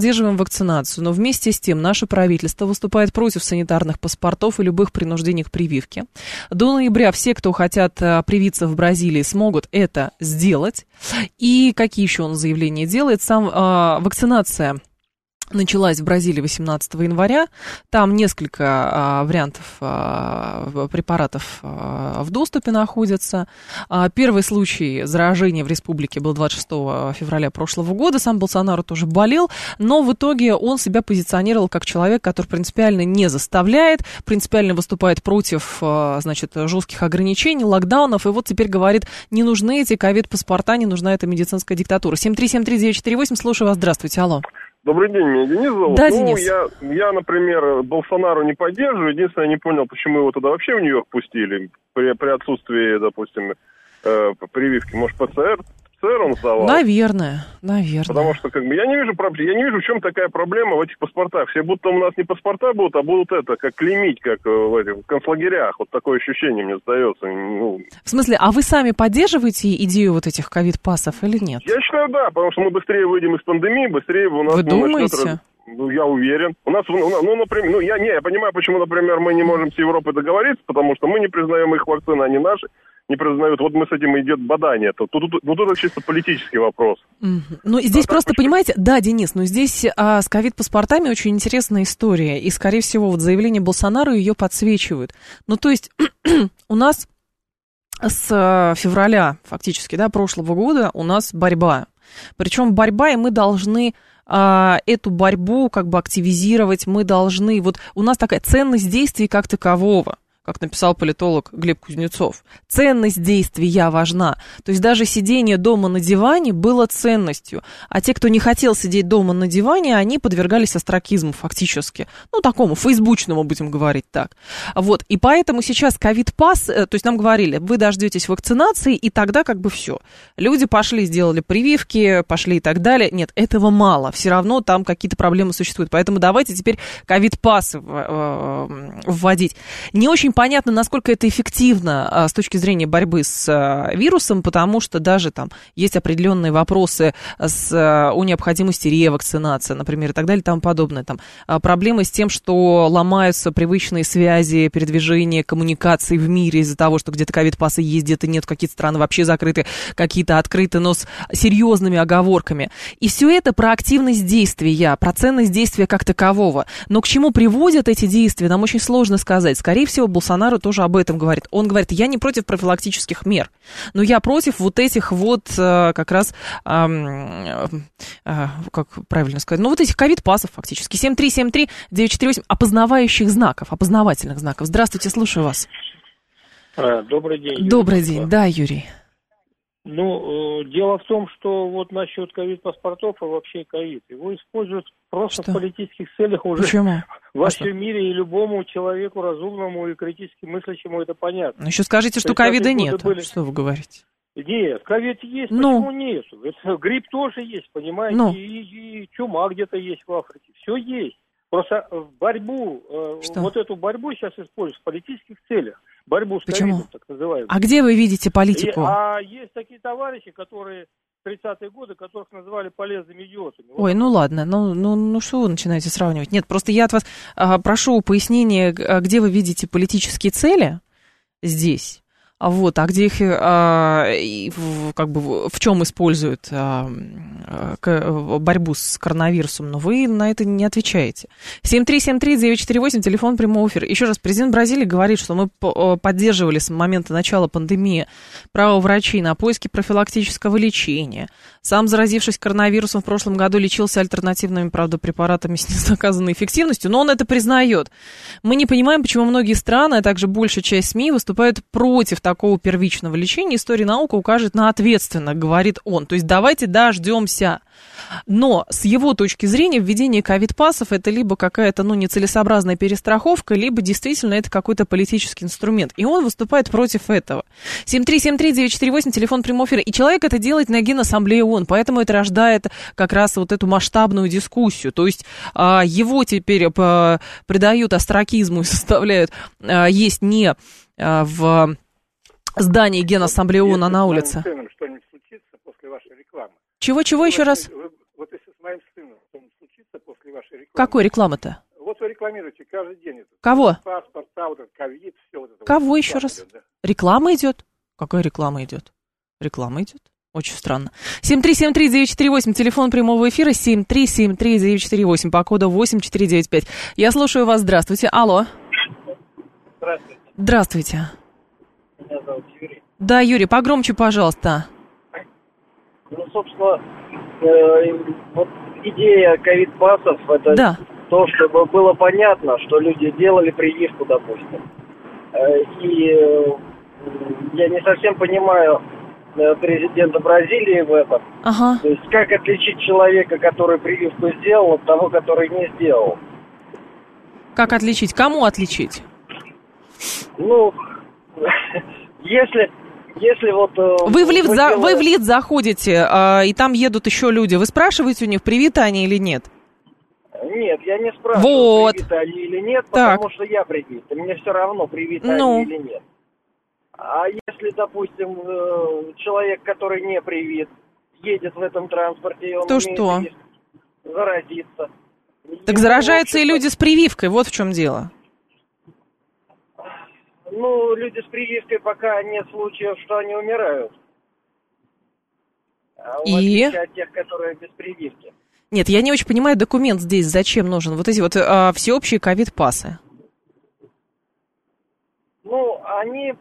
поддерживаем вакцинацию, но вместе с тем наше правительство выступает против санитарных паспортов и любых принуждений к прививке. До ноября все, кто хотят привиться в Бразилии, смогут это сделать. И какие еще он заявления делает? Сам э, вакцинация началась в Бразилии восемнадцатого января. Там несколько а, вариантов а, препаратов а, в доступе находятся. А, первый случай заражения в республике был двадцать шестого февраля прошлого года. Сам Болсонaro тоже болел, но в итоге он себя позиционировал как человек, который принципиально не заставляет, принципиально выступает против, а, значит, жестких ограничений, локдаунов. И вот теперь говорит, не нужны эти ковид-паспорта, не нужна эта медицинская диктатура. семь три семь три девять четыре восемь, слушаю вас, здравствуйте, алло.
Добрый день, меня Денис зовут.
Да,
ну,
Денис.
Я, я, например, Болсонaro не поддерживаю. Единственное, я не понял, почему его туда вообще в Нью-Йорк пустили при, при отсутствии, допустим, э, прививки. Может, ПЦР? ПЦР он сдавал?
Наверное, наверное.
Потому что, как бы, я не вижу проблем, я не вижу, в чем такая проблема в этих паспортах. Все будто у нас не паспорта будут, а будут это, как клеймить, как в этих концлагерях. Вот такое ощущение мне сдается. Ну...
В смысле, а вы сами поддерживаете идею вот этих ковид-пассов или нет?
Я считаю, да, потому что мы быстрее выйдем из пандемии, быстрее у нас...
Вы
ну,
думаете?
Начнет... Ну, я уверен. У нас, ну, например, ну, я не, я понимаю, почему, например, мы не можем с Европой договориться, потому что мы не признаем их вакцины, они наши не признают. Вот мы с этим идет бадание. Тут, тут, тут, ну, тут это чисто политический вопрос. Mm-hmm.
Ну, здесь
а
просто,
почему?
понимаете, да, Денис, но здесь а, с ковид-паспортами очень интересная история. И, скорее всего, вот заявление Болсонaro ее подсвечивают. Ну, то есть у нас с февраля, фактически, да, прошлого года у нас борьба. Причем борьба, и мы должны... эту борьбу как бы активизировать, мы должны, вот у нас такая ценность действий как такового, как написал политолог Глеб Кузнецов. Ценность действия важна. То есть даже сидение дома на диване было ценностью. А те, кто не хотел сидеть дома на диване, они подвергались остракизму фактически. Ну, такому, фейсбучному, будем говорить так. Вот. И поэтому сейчас ковид-пасс, то есть нам говорили, вы дождетесь вакцинации, и тогда как бы все. Люди пошли, сделали прививки, пошли и так далее. Нет, этого мало. Все равно там какие-то проблемы существуют. Поэтому давайте теперь ковид-пассы вводить. Не очень понятно, насколько это эффективно а, с точки зрения борьбы с а, вирусом, потому что даже там есть определенные вопросы с, а, о необходимости ревакцинации, например, и так далее и тому подобное. Там, а, проблемы с тем, что ломаются привычные связи, передвижения, коммуникации в мире из-за того, что где-то ковид-пассы есть, где-то нет, какие-то страны вообще закрыты, какие-то открыты, но с серьезными оговорками. И все это про активность действия, про ценность действия как такового. Но к чему приводят эти действия, нам очень сложно сказать. Скорее всего, Болсонaro тоже об этом говорит. Он говорит, я не против профилактических мер, но я против вот этих вот как раз, э, э, как правильно сказать, ну вот этих ковид-пассов фактически. семь три семь три девять четыре восемь опознавающих знаков, опознавательных знаков. Здравствуйте, слушаю вас.
А, добрый день. Юрий.
Добрый день, да, Юрий.
Ну, э, дело в том, что вот насчет ковид-паспортов и вообще ковид, его используют просто что? В политических целях уже.
Почему?
Во а всем что? Мире, и любому человеку разумному и критически мыслящему это понятно.
Ну, еще скажите, что ковида нет. Были... Что вы говорите?
Нет, ковид есть,
ну.
Почему нет? Это, грипп тоже есть, понимаете, ну. и, и чума где-то есть в Африке. Все есть. Просто в борьбу, э, вот эту борьбу сейчас используют в политических целях. Борьбу с ковидом, так называемую.
А где вы видите политику?
И, а есть такие товарищи, которые в тридцатые годы, которых называли полезными идиотами.
Ой, ну ладно, ну, ну, ну что вы начинаете сравнивать? Нет, просто я от вас а, прошу пояснения, где вы видите политические цели здесь. А вот, а где их, а, как бы, в чем используют а, к, борьбу с коронавирусом, но вы на это не отвечаете. семь три семь три девять четыре восемь, телефон прямого эфира. Еще раз, президент Бразилии говорит, что мы поддерживали с момента начала пандемии право врачей на поиски профилактического лечения. Сам, заразившись коронавирусом, в прошлом году лечился альтернативными, правда, препаратами с недоказанной эффективностью, но он это признает. Мы не понимаем, почему многие страны, а также большая часть СМИ выступают против такого первичного лечения. История наука укажет на ответственно, говорит он. То есть давайте дождемся. Но с его точки зрения введение ковид-пассов это либо какая-то, ну, нецелесообразная перестраховка, либо действительно это какой-то политический инструмент. И он выступает против этого. семь три семь три девять четыре восемь, телефон прямого эфира. И человек это делает на Генассамблее ООН, поэтому это рождает как раз вот эту масштабную дискуссию. То есть его теперь придают остракизму и заставляют есть не в здании Генассамблеи ООН, а на улице.
Что-нибудь случится после вашей рекламы.
Чего-чего еще раз?
Вот если с моим сыном что-нибудь случится
Какой реклама-то?
Вот вы рекламируете каждый день. Это.
Кого?
Паспорт, вот этот ковид, все вот это.
Кого
вот
еще раз?
идет, да.
Реклама идет? Какая реклама идет? Реклама идет? Очень странно. семь три семь три девять четыре восемь, телефон прямого эфира, семь три семь три девять четыре восемь, по коду восемь четыре девять пять. Я слушаю вас, здравствуйте. Алло.
Здравствуйте.
Здравствуйте.
Меня зовут Юрий.
Да, Юрий, погромче, пожалуйста.
Ну, собственно, э, вот идея ковид-пассов, это
да.
то, чтобы было понятно, что люди делали прививку, допустим. Э, и э, я не совсем понимаю э, президента Бразилии в этом.
Ага.
То есть как отличить человека, который прививку сделал, от того, который не сделал?
Как отличить? Кому отличить?
Ну, если... Если вот,
вы, в лифт
вы,
за,
делаете...
вы в лифт заходите, э, и там едут еще люди. Вы спрашиваете у них, привиты они или нет?
Нет, я не спрашиваю,
вот.
привиты они или нет,
так.
потому что я привит. И мне все равно, привиты
ну.
они или нет. А если, допустим, человек, который не привит, едет в этом транспорте, и он
то
имеет
что?
риск заразиться.
Так заражаются и люди с прививкой, вот в чем дело.
Ну, люди с прививкой пока нет случаев, что они умирают. А в
и?
отличие от тех, которые без прививки.
Нет, я не очень понимаю, документ здесь зачем нужен? Вот эти вот а, всеобщие ковид-пассы.
Ну, они,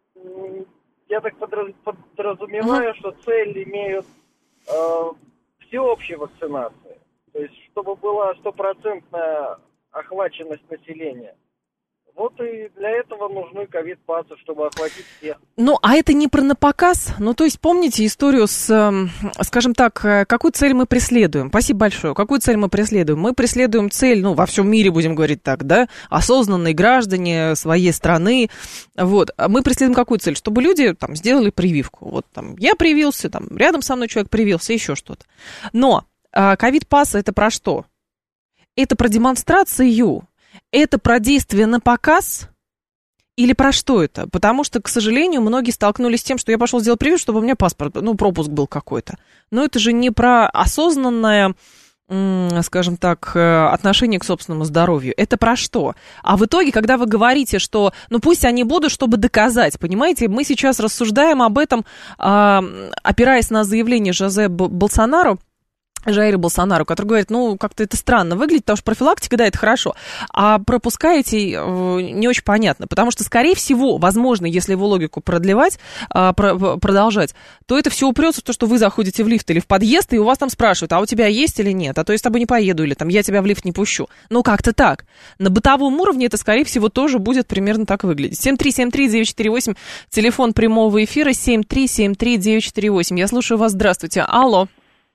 я так подразумеваю, uh-huh. что цель имеют э, всеобщей вакцинации. То есть, чтобы была стопроцентная охваченность населения. Вот и для этого нужны ковид-пассы, чтобы охватить всех.
Ну, а это не про напоказ? Ну, то есть, помните историю с, скажем так, какую цель мы преследуем? Спасибо большое. Какую цель мы преследуем? Мы преследуем цель, ну, во всем мире, будем говорить так, да, осознанные граждане своей страны. Вот. Мы преследуем какую цель? Чтобы люди, там, сделали прививку. Вот, там, я привился, там, рядом со мной человек привился, еще что-то. Но ковид-пассы это про что? Это про демонстрацию. Это про действие на показ или про что это? Потому что, к сожалению, многие столкнулись с тем, что я пошел сделать прививку, чтобы у меня паспорт, ну, пропуск был какой-то. Но это же не про осознанное, скажем так, отношение к собственному здоровью. Это про что? А в итоге, когда вы говорите, что, ну, пусть они будут, чтобы доказать, понимаете, мы сейчас рассуждаем об этом, опираясь на заявление Жозе Болсонару, Жаира Болсонару, который говорит, ну, как-то это странно выглядит, потому что профилактика, да, это хорошо, а пропускаете э, не очень понятно, потому что, скорее всего, возможно, если его логику продлевать, э, про, продолжать, то это все упрется в то, что вы заходите в лифт или в подъезд, и у вас там спрашивают, а у тебя есть или нет, а то я с тобой не поеду, или там я тебя в лифт не пущу. Ну, как-то так. На бытовом уровне это, скорее всего, тоже будет примерно так выглядеть. семь три семь три девять четыре восемь, телефон прямого эфира, семь три семь три девять четыре восемь. Я слушаю вас, здравствуйте. Алло.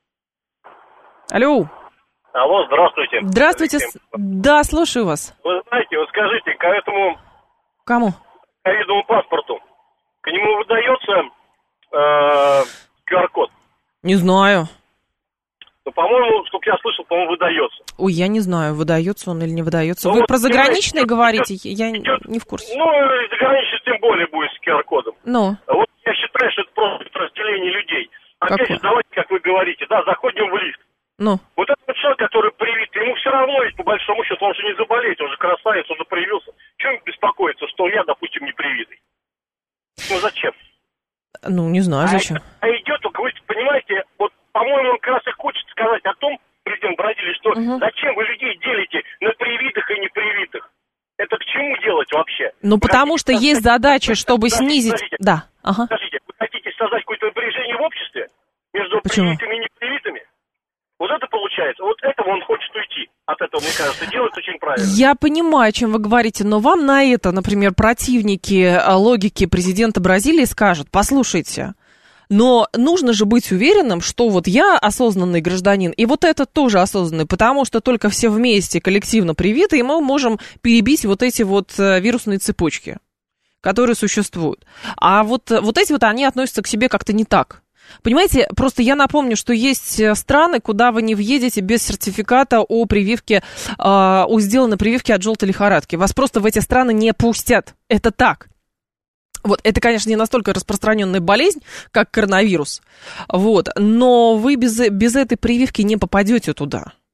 Алло.
Алло, здравствуйте.
Здравствуйте. Да, слушаю вас.
Вы знаете, вот скажите, к этому...
Кому?
Ковидному паспорту. К нему выдается э, ку ар код?
Не знаю.
Ну, по-моему, сколько я слышал, по-моему, выдается.
Ой, я не знаю, выдается он или не выдается. Ну, Вы
вот,
про заграничные
идет,
говорите?
идет,
я
идет,
не в курсе.
Ну, заграничный тем более будет с ку ар кодом.
Ну?
Вот я считаю, что это просто разделение людей. Опять же, давайте, как вы говорите, да, заходим в лифт.
Ну?
Вот этот вот человек, который привит, ему все равно, ведь по большому счету, он же не заболеет, он же красавец, он же привился. Чем беспокоиться, что я, допустим, не привитый? Ну, зачем?
Ну, не знаю, зачем.
А, а идет, вы понимаете, вот, по-моему, он как раз и хочет сказать о том, президент Бразилии, что угу. зачем вы людей делите на привитых и непривитых? Это к чему делать вообще?
Ну,
вы
потому
хотите,
что есть задача, чтобы
подождите,
снизить...
Подождите,
да, ага.
Подождите, вы хотите создать какое-то напряжение в обществе между
Почему?
привитыми и непривитыми? Вот это получается, вот этого он хочет уйти. От этого, мне кажется, делать очень правильно.
Я понимаю, о чем вы говорите, но вам на это, например, противники логики президента Бразилии скажут, послушайте, но нужно же быть уверенным, что вот я осознанный гражданин, и вот этот тоже осознанный, потому что только все вместе коллективно привиты, и мы можем перебить вот эти вот вирусные цепочки, которые существуют. А вот, вот эти вот, они относятся к себе как-то не так. Понимаете, просто я напомню, что есть страны, куда вы не въедете без сертификата о прививке, о сделанной прививке от желтой лихорадки. Вас просто в эти страны не пустят. Это так. Вот, это, конечно, не настолько распространенная болезнь, как коронавирус. Вот, но вы без, без этой прививки не попадете туда.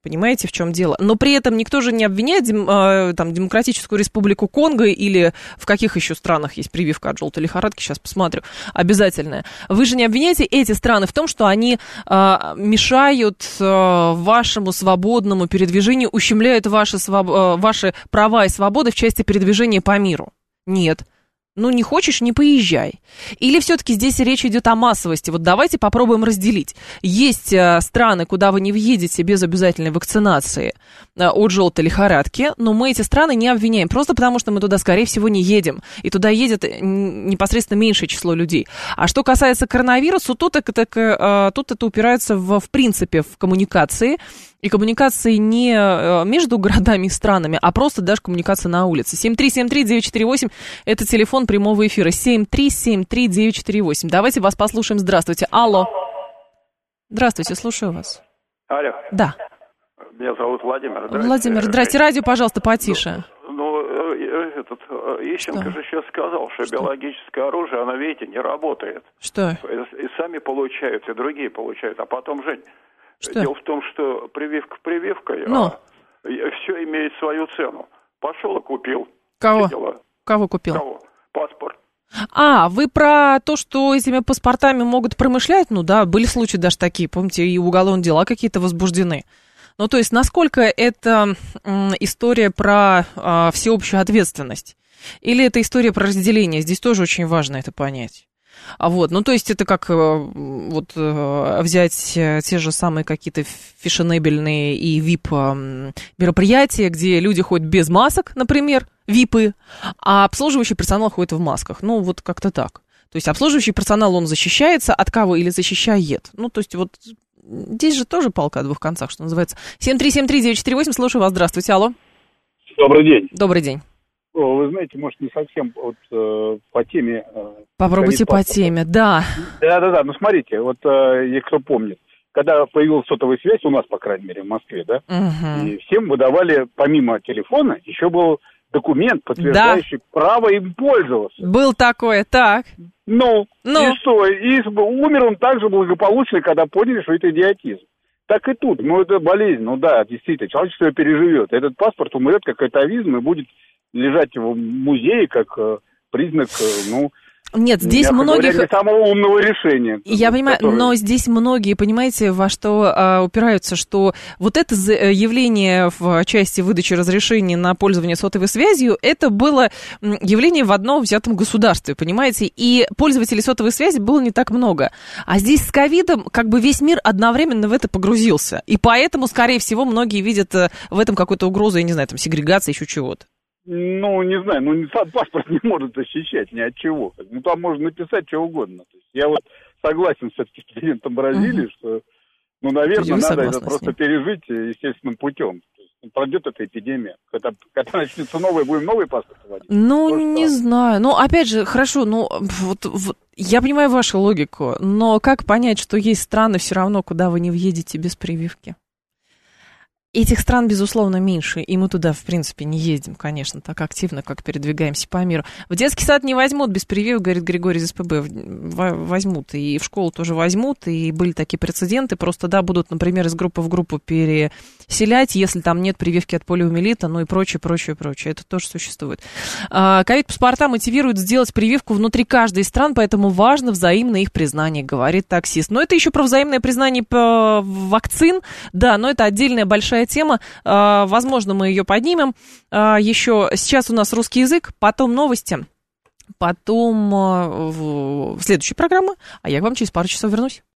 Понимаете, в чем дело? Но при этом никто же не обвиняет дем, э, там, Демократическую Республику Конго или в каких еще странах есть прививка от желтой лихорадки, сейчас посмотрю, обязательная. Вы же не обвиняете эти страны в том, что они э, мешают э, вашему свободному передвижению, ущемляют ваши, своб... э, ваши права и свободы в части передвижения по миру. Нет. Ну, не хочешь, не поезжай. Или все-таки здесь речь идет о массовости? Вот давайте попробуем разделить. Есть э, страны, куда вы не въедете без обязательной вакцинации э, от желтой лихорадки, но мы эти страны не обвиняем, просто потому что мы туда, скорее всего, не едем. И туда едет непосредственно меньшее число людей. А что касается коронавируса, тут, так, так, э, тут это упирается в, в принципе в коммуникации. И коммуникации не между городами и странами, а просто даже коммуникация на улице. семь три семь три девять четыре восемь – это телефон прямого эфира. семь три семь три девять четыре восемь. Давайте вас послушаем. Здравствуйте. Алло. Здравствуйте, слушаю вас.
Алло.
Да.
Меня зовут Владимир.
Здрасте. Владимир, здрасте. Радио, пожалуйста, потише.
Ну, ну этот Ищенко же сейчас сказал, что, что биологическое оружие, оно, видите, не работает.
Что?
И, и сами получают, и другие получают. А потом, Жень,
что?
Дело в том, что прививка прививкой,
Но.
а все имеет свою цену. Пошел и купил.
Кого? Кого купил?
Кого? Паспорт.
А, вы про то, что этими паспортами могут промышлять? Ну да, были случаи даже такие, помните, и уголовные дела какие-то возбуждены. Ну, то есть, насколько это м, история про а, всеобщую ответственность? Или это история про разделение? Здесь тоже очень важно это понять. А вот, ну, то есть, это как вот взять те же самые какие-то фешенебельные и вип мероприятия, где люди ходят без масок, например, випы, а обслуживающий персонал ходит в масках. Ну, вот как-то так. То есть, обслуживающий персонал, он защищается от кого или защищает? Ну, то есть, вот здесь же тоже палка о двух концах, что называется. семь три семь три девять четыре восемь, слушаю вас, здравствуйте, алло.
Добрый день.
Добрый день.
Вы знаете, может, не совсем вот э, по теме... Э,
Попробуйте по теме, да.
Да-да-да, ну смотрите, вот э, кто помнит, когда появилась сотовая связь, у нас, по крайней мере, в Москве, да,
угу.
И всем выдавали, помимо телефона, еще был документ, подтверждающий да. право им пользоваться.
Был такое, так.
Ну,
ну,
и что? И умер он так же благополучно, когда поняли, что это идиотизм. Так и тут, ну, это болезнь, ну да, действительно, человечество ее переживет. Этот паспорт умрет как атовизм и будет лежать в музее как э, признак, э, ну...
Нет, здесь многих...
Говоря, не самого умного решения.
Я понимаю, которое... но здесь многие, понимаете, во что а, упираются, что вот это явление в части выдачи разрешений на пользование сотовой связью, это было явление в одном взятом государстве, понимаете, и пользователей сотовой связи было не так много. А здесь с ковидом как бы весь мир одновременно в это погрузился, и поэтому, скорее всего, многие видят в этом какую-то угрозу, я не знаю, там, сегрегации, еще чего-то.
Ну, не знаю, ну, паспорт не может защищать ни от чего. Ну, там можно написать что угодно. То есть я вот согласен все-таки с президентом Бразилии, uh-huh. что, ну, наверное, надо это просто пережить естественным путем. То есть пройдет эта эпидемия. Когда, когда начнется новый, будем новый паспорт вводить.
Ну,
Может,
не
так.
знаю. Ну, опять же, хорошо, ну, вот, вот, я понимаю вашу логику, но как понять, что есть страны все равно, куда вы не въедете без прививки? Этих стран, безусловно, меньше, и мы туда, в принципе, не ездим, конечно, так активно, как передвигаемся по миру. В детский сад не возьмут без прививок, говорит Григорий из СПБ, возьмут, и в школу тоже возьмут, и были такие прецеденты, просто, да, будут, например, из группы в группу переселять, если там нет прививки от полиомиелита, ну и прочее, прочее, прочее, это тоже существует. Ковид-паспорта мотивируют сделать прививку внутри каждой из стран, поэтому важно взаимное их признание, говорит таксист. Но это еще про взаимное признание вакцин, да, но это отдельная большая тема, возможно, мы ее поднимем еще. Сейчас у нас русский язык, потом новости, потом следующая программа, а я к вам через пару часов вернусь.